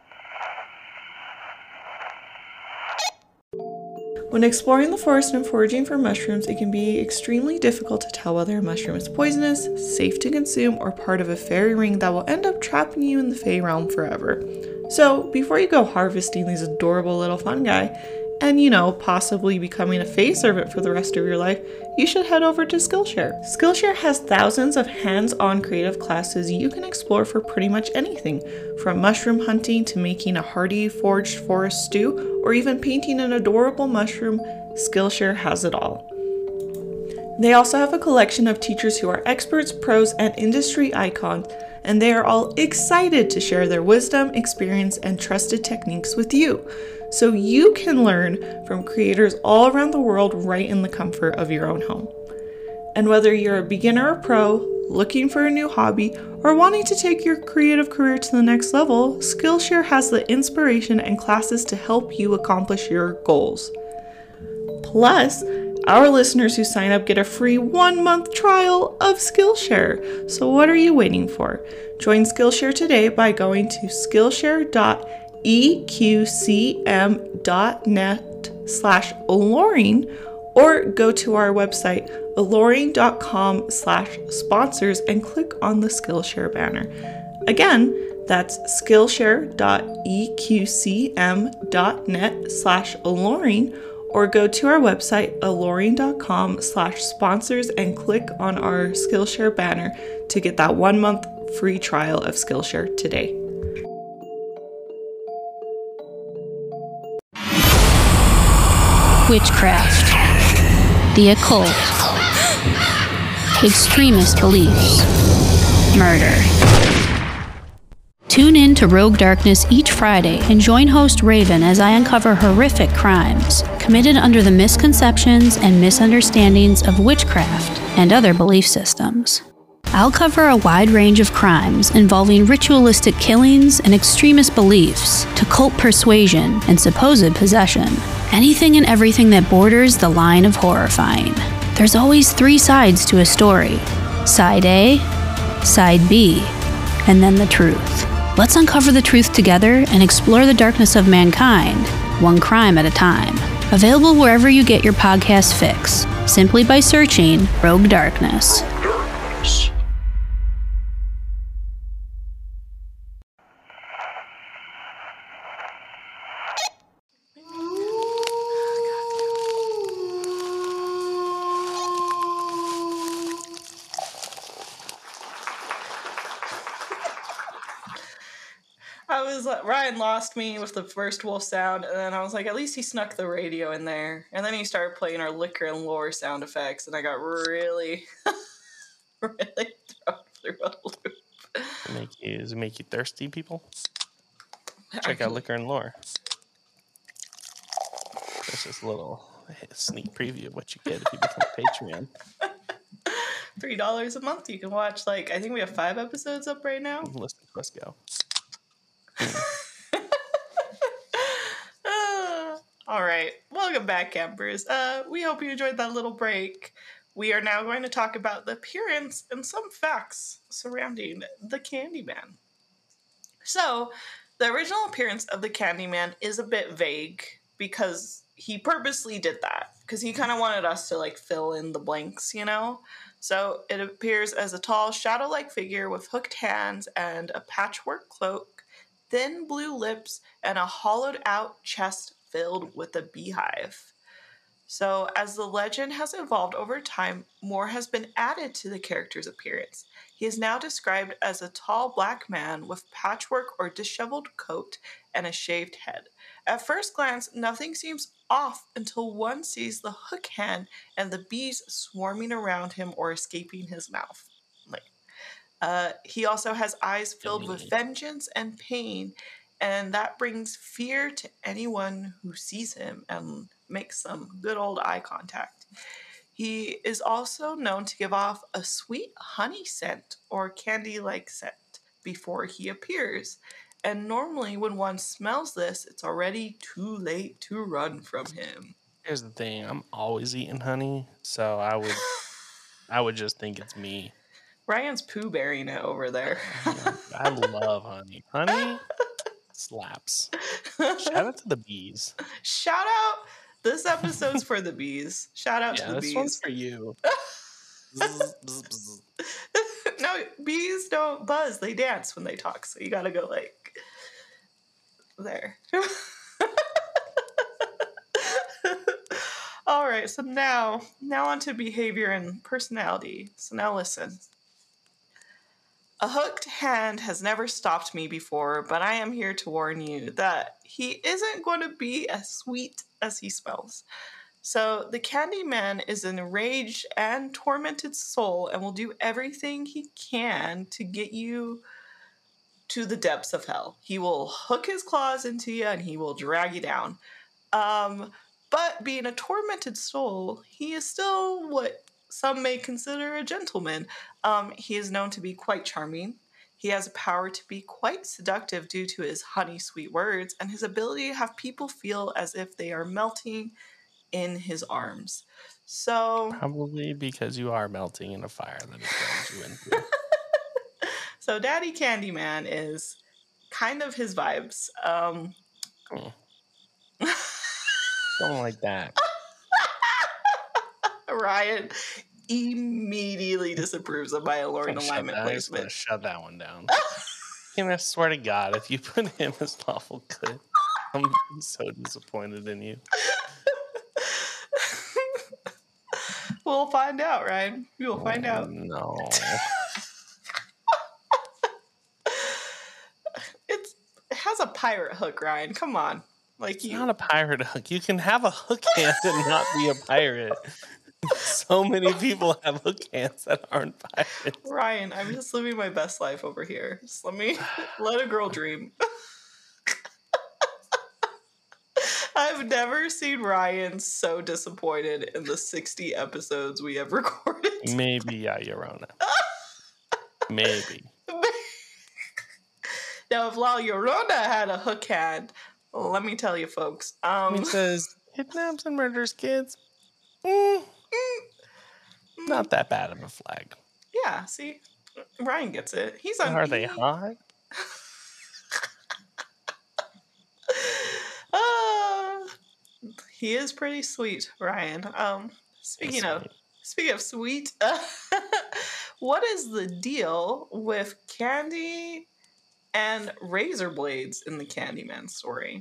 Speaker 3: When exploring the forest and foraging for mushrooms, it can be extremely difficult to tell whether a mushroom is poisonous, safe to consume, or part of a fairy ring that will end up trapping you in the Fey realm forever. So, before you go harvesting these adorable little fungi, and, you know, possibly becoming a face servant for the rest of your life, you should head over to Skillshare. Skillshare has thousands of hands-on creative classes you can explore for pretty much anything, from mushroom hunting to making a hearty foraged forest stew, or even painting an adorable mushroom. Skillshare has it all. They also have a collection of teachers who are experts, pros, and industry icons, and they are all excited to share their wisdom, experience, and trusted techniques with you, so you can learn from creators all around the world right in the comfort of your own home. And whether you're a beginner or pro, looking for a new hobby, or wanting to take your creative career to the next level, Skillshare has the inspiration and classes to help you accomplish your goals. Plus, our listeners who sign up get a free one-month trial of Skillshare. So what are you waiting for? Join Skillshare today by going to skillshare dot e q c m dot net slash alluring, or go to our website alluring dot com slash sponsors and click on the Skillshare banner. Again, that's skillshare dot e q c m dot net slash alluring, or go to our website alluring dot com slash sponsors and click on our Skillshare banner to get that one month free trial of Skillshare today.
Speaker 4: Witchcraft, the occult, extremist beliefs, murder. Tune in to Rogue Darkness each Friday and join host Raven as I uncover horrific crimes committed under the misconceptions and misunderstandings of witchcraft and other belief systems. I'll cover a wide range of crimes involving ritualistic killings and extremist beliefs to cult persuasion and supposed possession. Anything and everything that borders the line of horrifying. There's always three sides to a story. Side A, Side B, and then the truth. Let's uncover the truth together and explore the darkness of mankind, one crime at a time. Available wherever you get your podcast fix, simply by searching Rogue Darkness.
Speaker 2: I was like, Ryan lost me with the first wolf sound, and then I was like, at least he snuck the radio in there. And then he started playing our liquor and lore sound effects, and I got really, really thrown through a loop.
Speaker 1: Make you, does it make you thirsty, people? Check out Liquor and Lore. This is a little sneak preview of what you get if you become a Patreon.
Speaker 2: Three dollars a month. You can watch, like, I think we have five episodes up right now.
Speaker 1: Listen to us go.
Speaker 2: uh, all right, welcome back, campers. Uh, we hope you enjoyed that little break. We are now going to talk about the appearance and some facts surrounding the Candyman. So, the original appearance of the Candyman is a bit vague because he purposely did that because he kind of wanted us to like fill in the blanks, you know? So it appears as a tall, shadow-like figure with hooked hands and a patchwork cloak, thin blue lips, and a hollowed-out chest filled with a beehive. So as the legend has evolved over time, more has been added to the character's appearance. He is now described as a tall black man with patchwork or disheveled coat and a shaved head. At first glance, nothing seems off until one sees the hook hand and the bees swarming around him or escaping his mouth. Like, uh, he also has eyes filled with vengeance and pain, and that brings fear to anyone who sees him and makes some good old eye contact. He is also known to give off a sweet honey scent or candy-like scent before he appears. And normally when one smells this, it's already too late to run from him.
Speaker 1: Here's the thing, I'm always eating honey, so I would I would just think it's me.
Speaker 2: Ryan's poo bearing it over there.
Speaker 1: I love honey. Honey slaps. Shout out to the bees.
Speaker 2: Shout out. This episode's for the bees. Shout out
Speaker 1: yeah,
Speaker 2: to the
Speaker 1: this
Speaker 2: bees.
Speaker 1: One's for you. bzz, bzz, bzz.
Speaker 2: No, bees don't buzz. They dance when they talk. So you gotta go like there. All right, so now, now on to behavior and personality. So now listen. A hooked hand has never stopped me before, but I am here to warn you that he isn't going to be as sweet as he smells. So the Candyman is an enraged and tormented soul and will do everything he can to get you to the depths of hell. He will hook his claws into you and he will drag you down. Um, but being a tormented soul, he is still what some may consider a gentleman. Um, he is known to be quite charming. He has a power to be quite seductive due to his honey sweet words and his ability to have people feel as if they are melting in his arms. So
Speaker 1: probably because you are melting in a fire that he throws you into.
Speaker 2: So Daddy Candyman is kind of his vibes. Um,
Speaker 1: oh. Don't like that.
Speaker 2: Ryan immediately disapproves of my Alluring alignment placement.
Speaker 1: I'm shut that one down. And I swear to God, if you put him as lawful good, I'm so disappointed in you.
Speaker 2: We'll find out, Ryan. We will find
Speaker 1: oh,
Speaker 2: out.
Speaker 1: No.
Speaker 2: it's it has a pirate hook, Ryan. Come on. Like
Speaker 1: it's
Speaker 2: you
Speaker 1: not a pirate hook. You can have a hook hand and not be a pirate. So many people have hook hands that aren't pirates.
Speaker 2: Ryan, I'm just living my best life over here. Just let me let a girl dream. I've never seen Ryan so disappointed in the sixty episodes we have recorded.
Speaker 1: Maybe, yeah, Llorona. Maybe.
Speaker 2: Now, if La Llorona had a hook hand, well, let me tell you, folks. Um,
Speaker 1: it says kidnaps and murders kids. Mm, mm, not that bad of a flag.
Speaker 2: Yeah, see, Ryan gets it. He's on.
Speaker 1: Are they hot?
Speaker 2: uh, he is pretty sweet, Ryan. Um, speaking of
Speaker 1: sweet.
Speaker 2: speaking of sweet, uh, what is the deal with candy and razor blades in the Candyman story?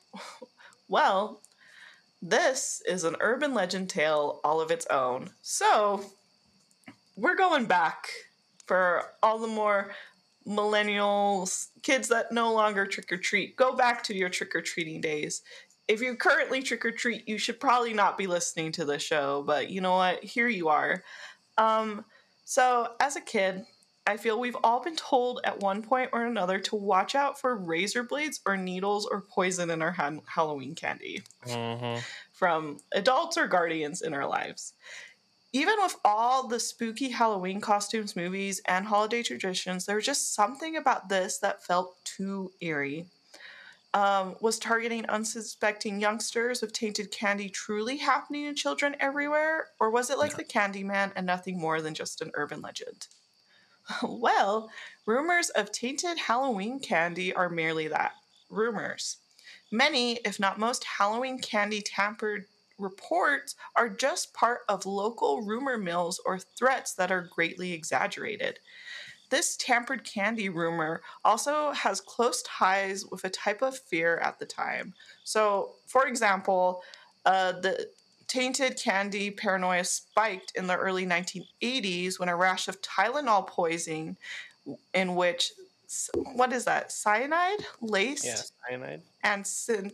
Speaker 2: Well, this is an urban legend tale all of its own. So, we're going back for all the more millennials, kids that no longer trick-or-treat. Go back to your trick-or-treating days. If you currently trick-or-treat, you should probably not be listening to the show, but you know what? Here you are. Um, so, as a kid, I feel we've all been told at one point or another to watch out for razor blades or needles or poison in our ha- Halloween candy.
Speaker 1: Mm-hmm.
Speaker 2: From adults or guardians in our lives. Even with all the spooky Halloween costumes, movies, and holiday traditions, there was just something about this that felt too eerie. Um, was targeting unsuspecting youngsters with tainted candy truly happening to children everywhere? Or was it like no. the Candyman and nothing more than just an urban legend? Well, rumors of tainted Halloween candy are merely that. Rumors. Many, if not most, Halloween candy tampered reports are just part of local rumor mills or threats that are greatly exaggerated. This tampered candy rumor also has close ties with a type of fear at the time. So, for example, uh, the tainted candy paranoia spiked in the early nineteen eighties when a rash of Tylenol poisoning in which, what is that, cyanide laced?
Speaker 1: Yeah, cyanide.
Speaker 2: And sin-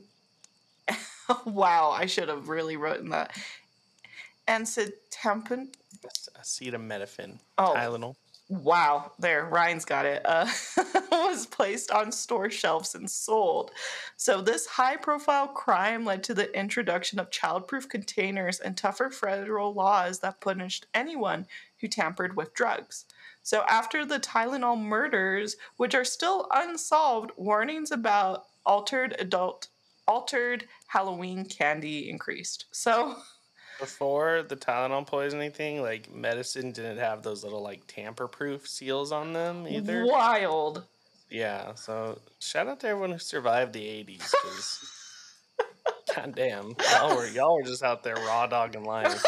Speaker 2: wow, I should have really written that. And acetaminophen.
Speaker 1: Acetaminophen.
Speaker 2: Oh,
Speaker 1: Tylenol.
Speaker 2: Wow, there, Ryan's got it. Uh, was placed on store shelves and sold. So this high-profile crime led to the introduction of child-proof containers and tougher federal laws that punished anyone who tampered with drugs. So after the Tylenol murders, which are still unsolved, warnings about altered adult, altered Halloween candy increased. So
Speaker 1: before the Tylenol poisoning thing, like, medicine didn't have those little, like, tamper-proof seals on them either.
Speaker 2: Wild.
Speaker 1: Yeah, so shout out to everyone who survived the eighties, because god damn, y'all were, y'all were just out there raw dogging life.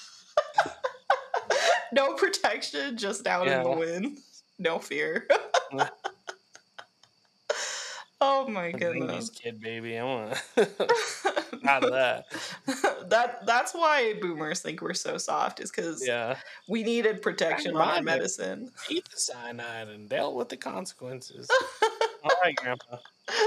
Speaker 2: No protection, just out yeah. in the wind. No fear. Oh my goodness.
Speaker 1: Kid baby, I want out of that.
Speaker 2: that that's why boomers think we're so soft, is because
Speaker 1: yeah.
Speaker 2: we needed protection on our medicine.
Speaker 1: Eat the cyanide and dealt with the consequences. All right, Grandpa.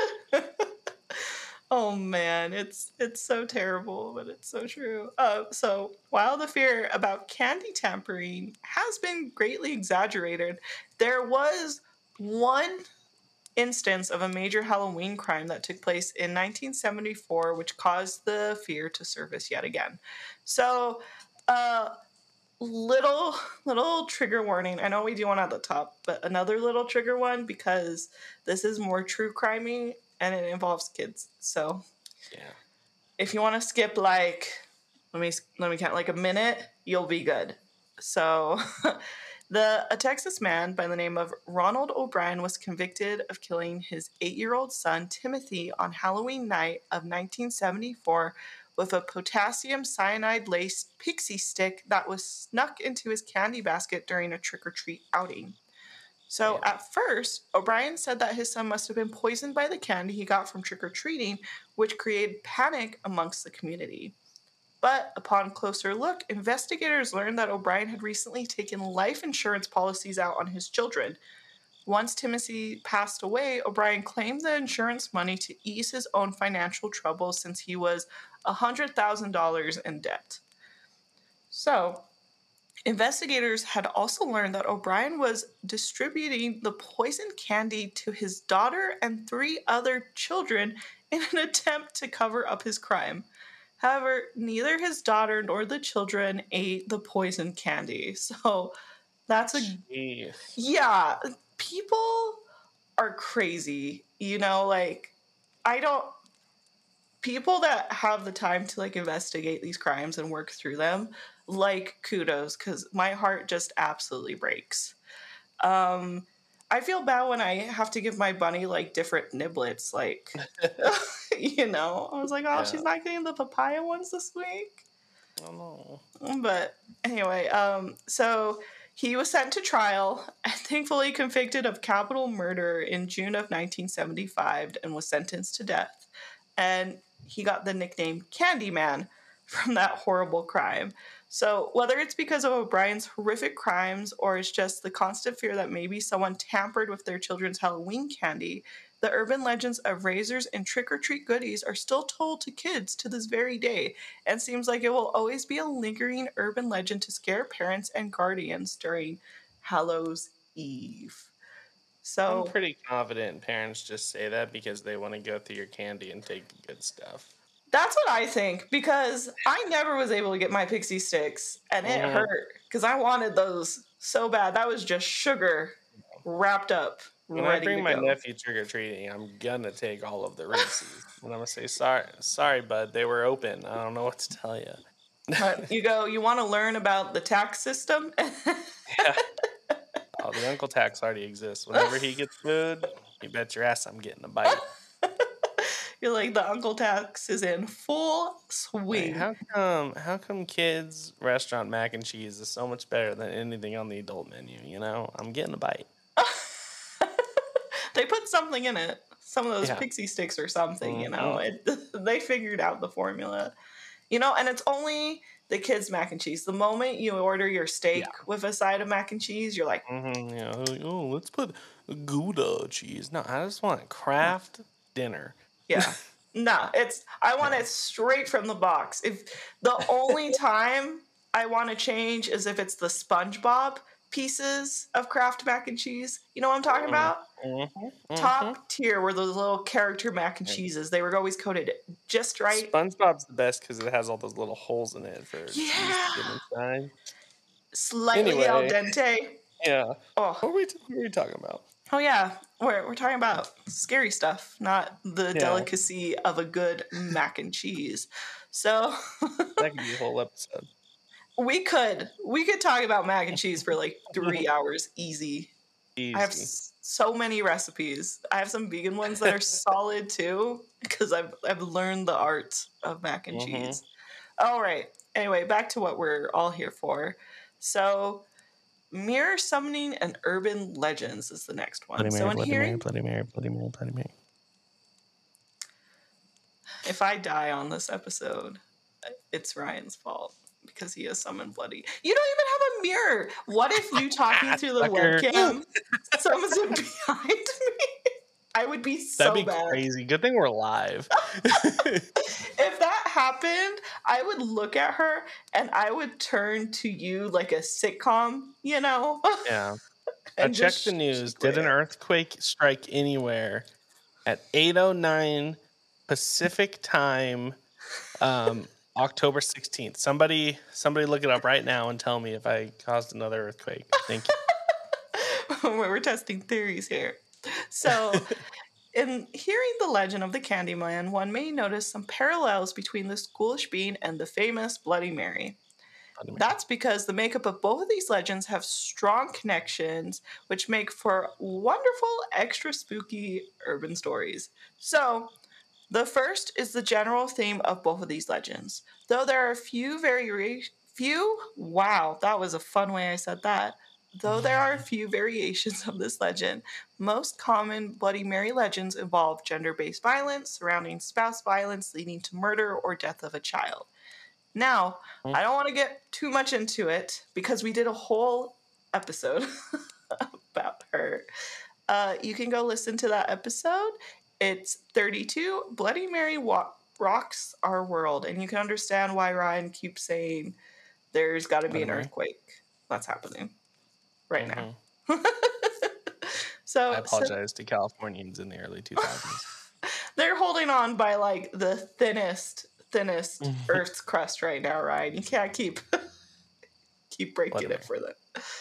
Speaker 2: Oh man, it's it's so terrible, but it's so true. Uh, so while the fear about candy tampering has been greatly exaggerated, there was one instance of a major Halloween crime that took place in nineteen seventy-four, which caused the fear to surface yet again. So, uh, little little trigger warning. I know we do one at the top, but another little trigger one, because this is more true crimey and it involves kids. So,
Speaker 1: yeah,
Speaker 2: if you want to skip like let me let me count like a minute, you'll be good. So. The, a Texas man by the name of Ronald O'Brien was convicted of killing his eight-year-old son, Timothy, on Halloween night of nineteen seventy-four with a potassium cyanide-laced pixie stick that was snuck into his candy basket during a trick-or-treat outing. So yeah. At first, O'Brien said that his son must have been poisoned by the candy he got from trick-or-treating, which created panic amongst the community. But upon closer look, investigators learned that O'Brien had recently taken life insurance policies out on his children. Once Timothy passed away, O'Brien claimed the insurance money to ease his own financial troubles since he was one hundred thousand dollars in debt. So, investigators had also learned that O'Brien was distributing the poisoned candy to his daughter and three other children in an attempt to cover up his crime. However, neither his daughter nor the children ate the poisoned candy. So that's a...
Speaker 1: Jeez.
Speaker 2: Yeah, people are crazy. You know, like, I don't... People that have the time to, like, investigate these crimes and work through them, like, kudos, because my heart just absolutely breaks. Um... I feel bad when I have to give my bunny, like, different niblets, like, you know? I was like, oh, yeah. She's not getting the papaya ones this week.
Speaker 1: Oh,
Speaker 2: no. But anyway, um, so he was sent to trial and thankfully convicted of capital murder in June of nineteen seventy-five and was sentenced to death. And he got the nickname Candyman from that horrible crime. So whether it's because of O'Brien's horrific crimes or it's just the constant fear that maybe someone tampered with their children's Halloween candy, the urban legends of razors and trick-or-treat goodies are still told to kids to this very day, and seems like it will always be a lingering urban legend to scare parents and guardians during Hallows Eve. So
Speaker 1: I'm pretty confident parents just say that because they want to go through your candy and take the good stuff.
Speaker 2: That's what I think, because I never was able to get my pixie sticks, and it mm. hurt, because I wanted those so bad. That was just sugar wrapped up,
Speaker 1: when
Speaker 2: ready
Speaker 1: I bring
Speaker 2: to
Speaker 1: my
Speaker 2: go.
Speaker 1: nephew trick-or-treating, I'm going to take all of the Reese's. And I'm going to say, sorry, sorry, bud, they were open. I don't know what to tell you.
Speaker 2: But you go, you want to learn about the tax system?
Speaker 1: Yeah. Oh, the Uncle Tax already exists. Whenever he gets food, you bet your ass I'm getting a bite.
Speaker 2: You're like, the Uncle Tax is in full swing.
Speaker 1: Hey, how come how come kids' restaurant mac and cheese is so much better than anything on the adult menu, you know? I'm getting a bite.
Speaker 2: They put something in it. Some of those yeah. pixie sticks or something, mm-hmm. you know? It, they figured out the formula. You know, and it's only the kids' mac and cheese. The moment you order your steak yeah. with a side of mac and cheese, you're like...
Speaker 1: Mm-hmm, yeah. Oh, let's put Gouda cheese. No, I just want Kraft dinner.
Speaker 2: Yeah. Nah, it's I want it straight from the box. If the only time I want to change is if it's the SpongeBob pieces of Kraft mac and cheese. You know what I'm talking about?
Speaker 1: Mm-hmm, mm-hmm.
Speaker 2: Top tier were those little character mac and cheeses. They were always coated just right.
Speaker 1: SpongeBob's the best because it has all those little holes in it for
Speaker 2: yeah.
Speaker 1: cheese to get inside.
Speaker 2: Slightly
Speaker 1: anyway,
Speaker 2: al dente.
Speaker 1: Yeah.
Speaker 2: Oh.
Speaker 1: What were we, what were we talking about?
Speaker 2: Oh, yeah. We're, we're talking about scary stuff, not the yeah. delicacy of a good mac and cheese. So...
Speaker 1: that could be a whole episode.
Speaker 2: We could. We could talk about mac and cheese for like three hours. Easy.
Speaker 1: Easy.
Speaker 2: I have s- so many recipes. I have some vegan ones that are solid too, because I've, I've learned the art of mac and mm-hmm. cheese. All right. Anyway, back to what we're all here for. So... mirror summoning and urban legends is the next one.
Speaker 1: Bloody
Speaker 2: so
Speaker 1: Mary,
Speaker 2: in
Speaker 1: Bloody
Speaker 2: hearing,
Speaker 1: Mary, Bloody Mary, Bloody Mary, Bloody Mary.
Speaker 2: If I die on this episode, it's Ryan's fault because he has summoned Bloody. You don't even have a mirror. What if you talking through the webcam summons him behind me? I would be so
Speaker 1: That'd be
Speaker 2: bad.
Speaker 1: crazy. Good thing we're live.
Speaker 2: If that happened, I would look at her and I would turn to you like a sitcom, you know?
Speaker 1: Yeah. I checked the news. Did an earthquake strike anywhere at eight oh nine Pacific time, um, October sixteenth? Somebody, somebody look it up right now and tell me if I caused another earthquake. Thank you.
Speaker 2: We're testing theories here. So, in hearing the legend of the Candyman, one may notice some parallels between the Ghoulish Bean and the famous Bloody Mary. Bloody Mary. That's because the makeup of both of these legends have strong connections, which make for wonderful, extra spooky urban stories. So, the first is the general theme of both of these legends. Though there are a few very few, wow, that was a fun way I said that. Though there are a few variations of this legend, most common Bloody Mary legends involve gender-based violence surrounding spouse violence leading to murder or death of a child. Now, I don't want to get too much into it because we did a whole episode about her. Uh, you can go listen to that episode. It's thirty-two, Bloody Mary Wa- Rocks Our World, and you can understand why Ryan keeps saying there's got to be an earthquake that's happening right mm-hmm. now. So
Speaker 1: I apologize so, to Californians in the early two thousands.
Speaker 2: They're holding on by like the thinnest, thinnest Earth's crust right now, Ryan. You can't keep keep breaking Bloody it Mary. For them.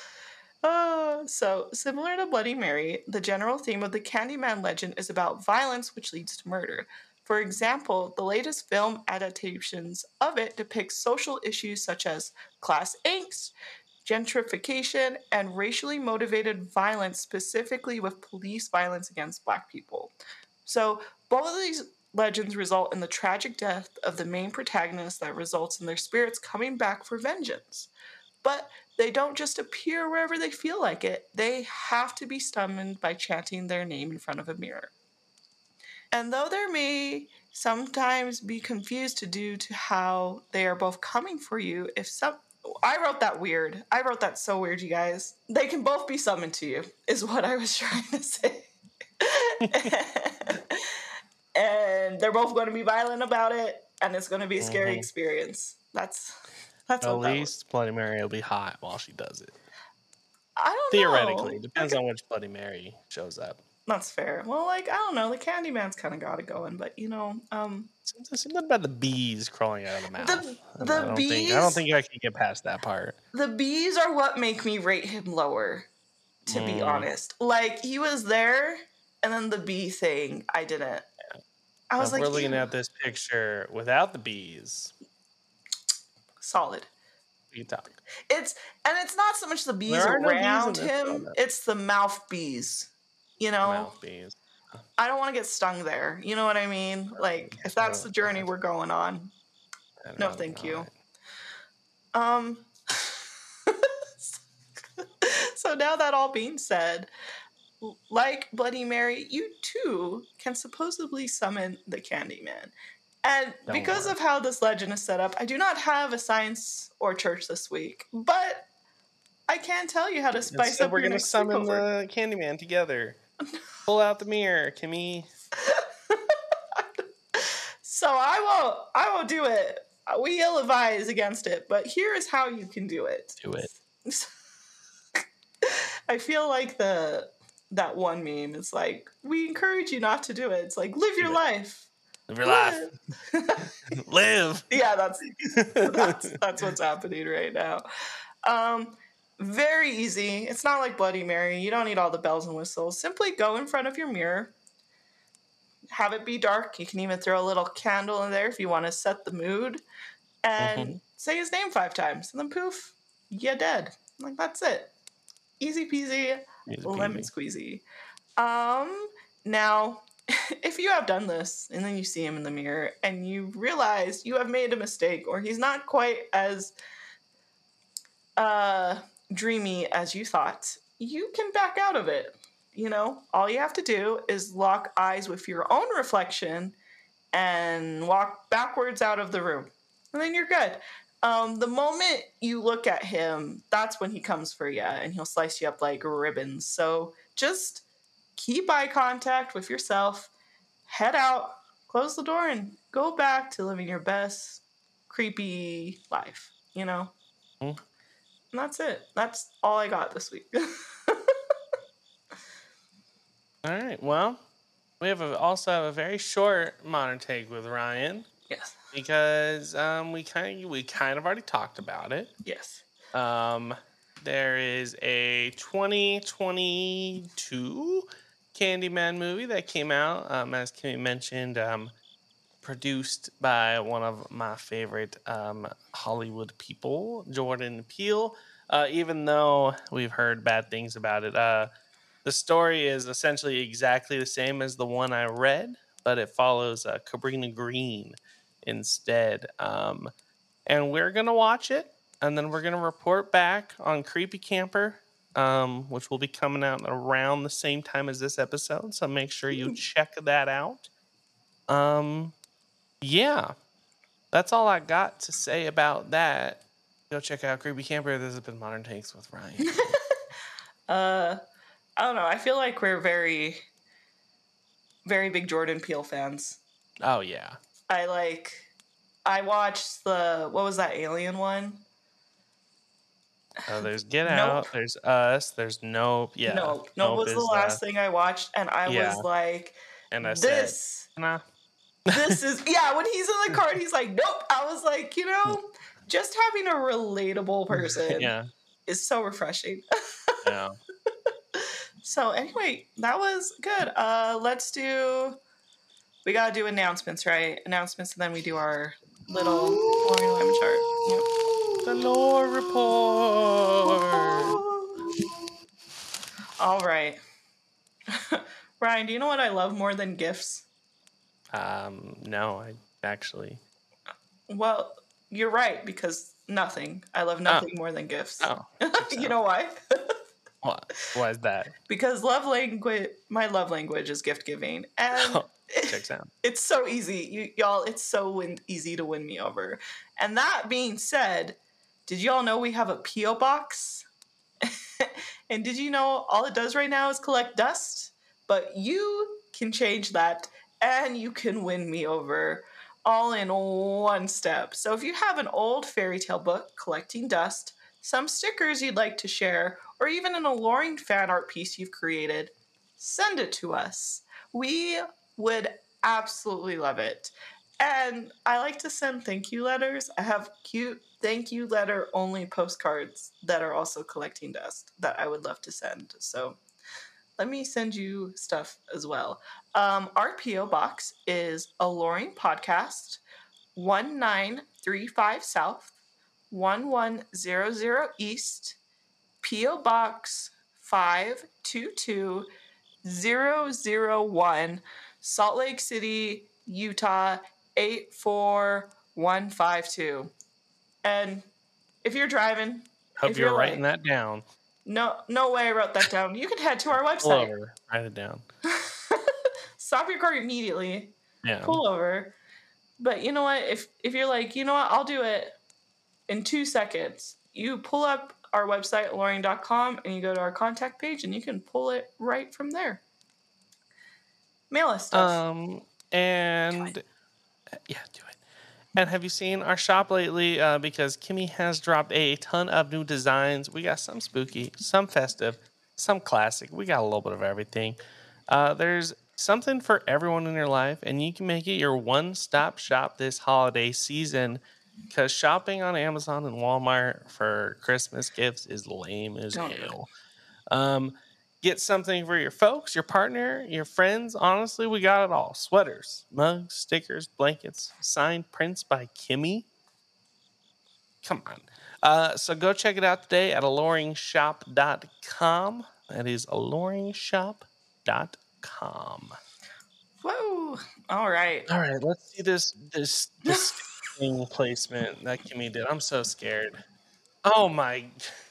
Speaker 2: Uh, so, similar to Bloody Mary, the general theme of the Candyman legend is about violence which leads to murder. For example, the latest film adaptations of it depict social issues such as class angst, gentrification, and racially motivated violence, specifically with police violence against Black people. So, both of these legends result in the tragic death of the main protagonist that results in their spirits coming back for vengeance. But they don't just appear wherever they feel like it. They have to be summoned by chanting their name in front of a mirror. And though there may sometimes be confused to due to how they are both coming for you, if some... I wrote that weird. I wrote that so weird, you guys. They can both be summoned to you, is what I was trying to say. And they're both going to be violent about it, and it's going to be a scary mm-hmm. experience. That's... That's
Speaker 1: At least Bloody Mary will be hot while she does it.
Speaker 2: I don't
Speaker 1: Theoretically,
Speaker 2: know.
Speaker 1: Theoretically, depends okay. on which Bloody Mary shows up.
Speaker 2: That's fair. Well, like, I don't know. The Candyman's kind of got it going, but, you know... um,
Speaker 1: Something, something about the bees crawling out of the mouth.
Speaker 2: The, the
Speaker 1: I don't
Speaker 2: bees...
Speaker 1: Think, I don't think I can get past that part.
Speaker 2: The bees are what make me rate him lower, to mm. be honest. Like, he was there, and then the bee thing, I didn't. I was
Speaker 1: now,
Speaker 2: like...
Speaker 1: We're looking at this picture without the bees...
Speaker 2: Solid.
Speaker 1: You talk.
Speaker 2: It's and it's not so much the bees around no bees him; it's the mouth bees. You know,
Speaker 1: mouth bees.
Speaker 2: I don't want to get stung there. You know what I mean? Like, if that's the journey we're going on, no, thank you. Um. So now that all being said, like Bloody Mary, you too can supposedly summon the Candyman. And Don't because worry. Of how this legend is set up, I do not have a science or church this week, but I can tell you how to spice
Speaker 1: so
Speaker 2: up
Speaker 1: we're
Speaker 2: your
Speaker 1: gonna
Speaker 2: next
Speaker 1: summon
Speaker 2: sleepover.
Speaker 1: The Candyman together. Pull out the mirror, Kimmy.
Speaker 2: So I won't. I won't do it. We ill advise against it, but here is how you can do it.
Speaker 1: Do it.
Speaker 2: I feel like the that one meme is like, we encourage you not to do it. It's like, live do your it. life.
Speaker 1: Live your life. Live.
Speaker 2: Yeah, that's that's that's what's happening right now. Um, very easy. It's not like Bloody Mary. You don't need all the bells and whistles. Simply go in front of your mirror. Have it be dark. You can even throw a little candle in there if you want to set the mood. And mm-hmm. say his name five times. And then poof, you're dead. Like, that's it. Easy peasy, Easy lemon peasy. squeezy. Um, now... If you have done this and then you see him in the mirror and you realize you have made a mistake or he's not quite as uh, dreamy as you thought, you can back out of it. You know, all you have to do is lock eyes with your own reflection and walk backwards out of the room. and then you're good. Um, the moment you look at him, that's when he comes for you, and he'll slice you up like ribbons. So just keep eye contact with yourself, head out, close the door, and go back to living your best creepy life, you know? Mm. And that's it. That's all I got this week.
Speaker 1: All right. Well, we have a, also have a very short modern take with Ryan.
Speaker 2: Yes.
Speaker 1: Because um, we kind of we kind of already talked about it.
Speaker 2: Yes.
Speaker 1: Um, there is a twenty twenty-two Candyman movie that came out, um, as Kimmy mentioned, um, produced by one of my favorite um, Hollywood people, Jordan Peele. Uh, even though we've heard bad things about it, uh, the story is essentially exactly the same as the one I read, but it follows uh, Cabrini Green instead. Um, and we're going to watch it, and then we're going to report back on Creepy Camper, um, which will be coming out around the same time as this episode. So make sure you check that out. Um, yeah, that's all I got to say about that. Go check out Creepy Camper. This has been Modern Takes with Ryan.
Speaker 2: uh, I don't know. I feel like we're very, very big Jordan Peele fans.
Speaker 1: Oh, yeah.
Speaker 2: I like, I watched the, what was that Alien one?
Speaker 1: Uh, there's Get Out, nope. There's Us, there's Nope. Yeah.
Speaker 2: Nope. Nope, nope was the last uh, thing I watched, and I yeah. was like,
Speaker 1: and I
Speaker 2: this,
Speaker 1: said, nah.
Speaker 2: this is, yeah, when he's in the car and he's like, nope. I was like, you know, just having a relatable person
Speaker 1: yeah.
Speaker 2: is so refreshing.
Speaker 1: Yeah.
Speaker 2: So anyway, that was good. Uh, let's do, we got to do announcements, right? Announcements, and then we do our little Lauren Lemon chart. Yep.
Speaker 1: The lore report.
Speaker 2: All right. Ryan, do you know what I love more than gifts?
Speaker 1: Um, no, I actually.
Speaker 2: Well, you're right, because nothing. I love nothing oh. more than gifts.
Speaker 1: Oh.
Speaker 2: You know why?
Speaker 1: What? Why is that?
Speaker 2: Because love language, my love language is gift giving, and
Speaker 1: oh, checks out.
Speaker 2: It's so easy, you, y'all. It's so win- easy to win me over. And that being said, did y'all know we have a P O box? And did you know all it does right now is collect dust? But you can change that, and you can win me over, all in one step. So if you have an old fairy tale book collecting dust, some stickers you'd like to share, or even an alluring fan art piece you've created, send it to us. We would absolutely love it. And I like to send thank you letters. I have cute thank you letter only postcards that are also collecting dust that I would love to send. So let me send you stuff as well. Um, our P O box is Alluring Podcast, one nine three five South, one one zero zero East, P O Box five two two zero zero one, Salt Lake City, Utah eight four one five two. And if you're driving,
Speaker 1: hope
Speaker 2: if
Speaker 1: you're,
Speaker 2: you're
Speaker 1: writing
Speaker 2: like,
Speaker 1: that down.
Speaker 2: No, no way I wrote that down. You can head to our website.
Speaker 1: Pull over, write it down.
Speaker 2: Stop your car immediately.
Speaker 1: Yeah.
Speaker 2: Pull over. But you know what? If if you're like, you know what, I'll do it in two seconds. You pull up our website, alluring dot com, and you go to our contact page, and you can pull it right from there. Mail us stuff.
Speaker 1: Um, and do yeah, do it. And have you seen our shop lately? Uh, because Kimmy has dropped a ton of new designs. We got some spooky, some festive, some classic. We got a little bit of everything. Uh, there's something for everyone in your life, and you can make it your one-stop shop this holiday season. Because shopping on Amazon and Walmart for Christmas gifts is lame as Don't hell. Um, get something for your folks, your partner, your friends. Honestly, we got it all. Sweaters, mugs, stickers, blankets, signed prints by Kimmy. Come on. Uh, so go check it out today at alluring shop dot com. That is alluring shop dot com.
Speaker 2: Whoa. All right.
Speaker 1: All right. Let's see this this this thing placement that Kimmy did. I'm so scared. Oh my.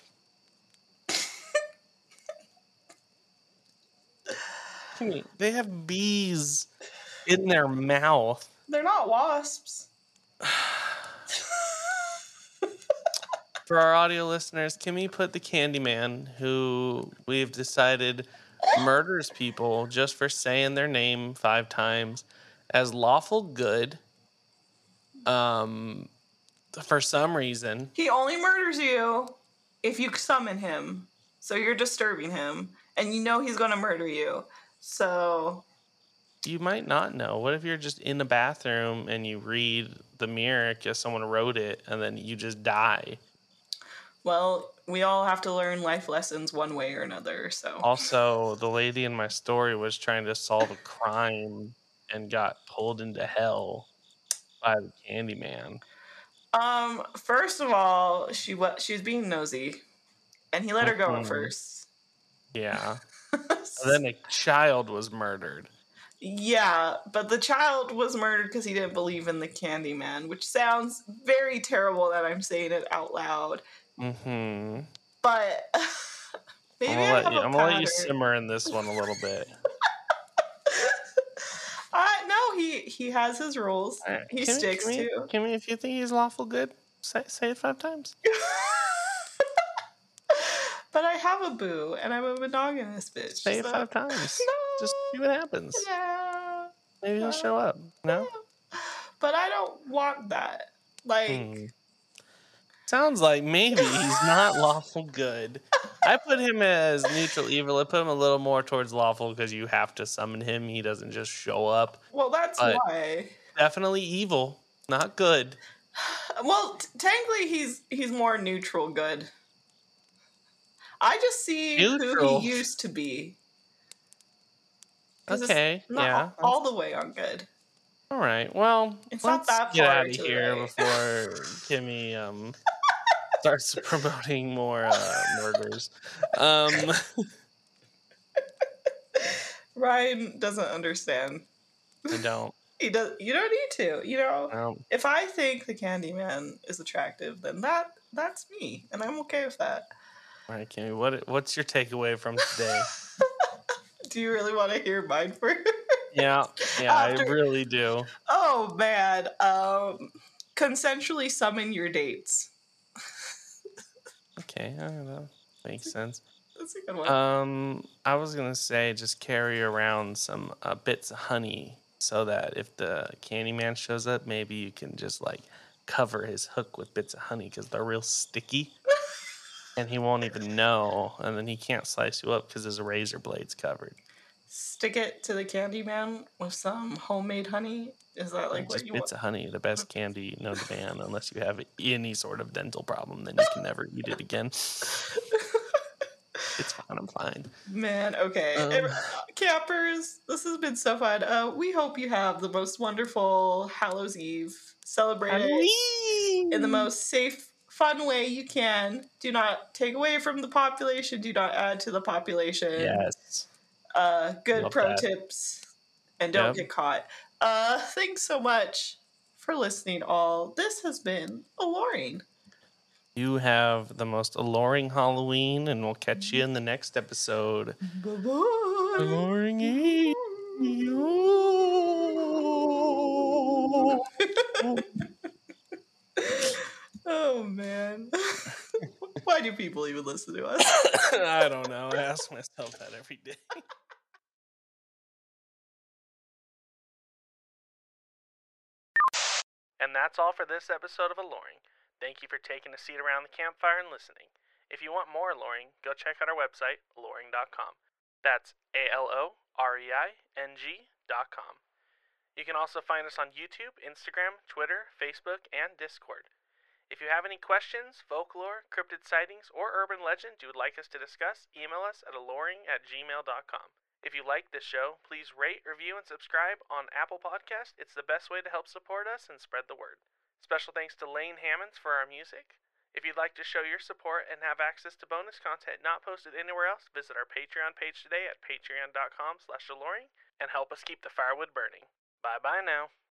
Speaker 1: Kimmy, they have bees in their mouth.
Speaker 2: They're not wasps.
Speaker 1: For our audio listeners, Kimmy put the Candyman, who we've decided murders people just for saying their name five times, as lawful good. Um, for some reason,
Speaker 2: he only murders you if you summon him. So you're disturbing him, and you know he's going to murder you. So
Speaker 1: you might not know. What if you're just in the bathroom and you read the mirror because someone wrote it, and then you just die?
Speaker 2: Well, we all have to learn life lessons one way or another, so.
Speaker 1: Also, the lady in my story was trying to solve a crime and got pulled into hell by the Candyman.
Speaker 2: Um, first of all, she was she was being nosy, and he let her go
Speaker 1: Mhm.
Speaker 2: at first.
Speaker 1: Yeah. And then a child was murdered.
Speaker 2: Yeah, but the child was murdered because he didn't believe in the Candyman, which sounds very terrible that I'm saying it out loud.
Speaker 1: Mm-hmm.
Speaker 2: But maybe
Speaker 1: I'm gonna,
Speaker 2: I
Speaker 1: let
Speaker 2: have
Speaker 1: you,
Speaker 2: a
Speaker 1: I'm gonna let you
Speaker 2: pattern.
Speaker 1: simmer in this one a little bit.
Speaker 2: uh, no, he he has his rules.
Speaker 1: Right.
Speaker 2: He
Speaker 1: Kimmy,
Speaker 2: sticks
Speaker 1: Kimmy,
Speaker 2: to.
Speaker 1: Kimmy, if you think he's lawful good, say, say it five times.
Speaker 2: But I have a boo, and I'm a monogamous bitch.
Speaker 1: Say
Speaker 2: so.
Speaker 1: it five times.
Speaker 2: No.
Speaker 1: Just see what happens.
Speaker 2: No.
Speaker 1: Maybe he'll show up. No?
Speaker 2: But I don't want that. Like...
Speaker 1: Hmm. Sounds like maybe he's not lawful good. I put him as neutral evil. I put him a little more towards lawful because you have to summon him. He doesn't just show up.
Speaker 2: Well, that's
Speaker 1: but
Speaker 2: why.
Speaker 1: Definitely evil, not good.
Speaker 2: Well, t- technically, he's he's more neutral good. I just see
Speaker 1: Neutral.
Speaker 2: who he used to be.
Speaker 1: Okay,
Speaker 2: it's not
Speaker 1: yeah.
Speaker 2: all, all the way on good.
Speaker 1: All right. Well,
Speaker 2: It's not
Speaker 1: let's
Speaker 2: that
Speaker 1: get
Speaker 2: far
Speaker 1: out of
Speaker 2: to the
Speaker 1: here
Speaker 2: right.
Speaker 1: before Kimmy um starts promoting more uh, murders. Um,
Speaker 2: Ryan doesn't understand.
Speaker 1: I don't.
Speaker 2: He does. You don't need to. You know,
Speaker 1: Um,
Speaker 2: if I think the Candyman is attractive, then that that's me, and I'm okay with that.
Speaker 1: all right, Kimmy. What what's your takeaway from today?
Speaker 2: Do you really want to hear mine first?
Speaker 1: Yeah, yeah,
Speaker 2: After...
Speaker 1: I really do.
Speaker 2: Oh man, um, consensually summon your dates.
Speaker 1: Okay, I don't know. Makes sense.
Speaker 2: That's a good one.
Speaker 1: Um, I was gonna say just carry around some uh, bits of honey so that if the Candyman shows up, maybe you can just like cover his hook with bits of honey because they're real sticky, and he won't even know, and then he can't slice you up because his razor blade's covered.
Speaker 2: Stick it to the Candyman with some homemade honey. Is that like
Speaker 1: yeah,
Speaker 2: what
Speaker 1: just
Speaker 2: you
Speaker 1: bits
Speaker 2: want?
Speaker 1: of honey, the best candy known to man. Unless you have any sort of dental problem, then you can never eat it again. It's fine. I'm fine.
Speaker 2: Man, okay.
Speaker 1: Um,
Speaker 2: Campers, this has been so fun. Uh, we hope you have the most wonderful Hallows Eve. Celebrate it in the most safe, fun way you can. Do not take away from the population. Do not add to the population.
Speaker 1: Yes.
Speaker 2: Uh, good
Speaker 1: Love
Speaker 2: pro
Speaker 1: that.
Speaker 2: tips. And don't
Speaker 1: Yep.
Speaker 2: get caught. Uh, thanks so much for listening, all. This has been Alluring.
Speaker 1: You have the most alluring Halloween, and we'll catch you in the next episode.
Speaker 2: Bye-bye.
Speaker 1: Alluring Eve.
Speaker 2: Oh, man. Why do people even listen to us?
Speaker 1: I don't know. I ask myself that every day. And that's all for this episode of Alluring. Thank you for taking a seat around the campfire and listening. If you want more Alluring, go check out our website, alluring dot com. That's A L O R E I N G dot com. You can also find us on YouTube, Instagram, Twitter, Facebook, and Discord. If you have any questions, folklore, cryptid sightings, or urban legend you would like us to discuss, email us at alluring at gmail dot com. If you like this show, please rate, review, and subscribe on Apple Podcast. It's the best way to help support us and spread the word. Special thanks to Lane Hammonds for our music. If you'd like to show your support and have access to bonus content not posted anywhere else, visit our Patreon page today at patreon dot com slash alluring and help us keep the firewood burning. Bye-bye now.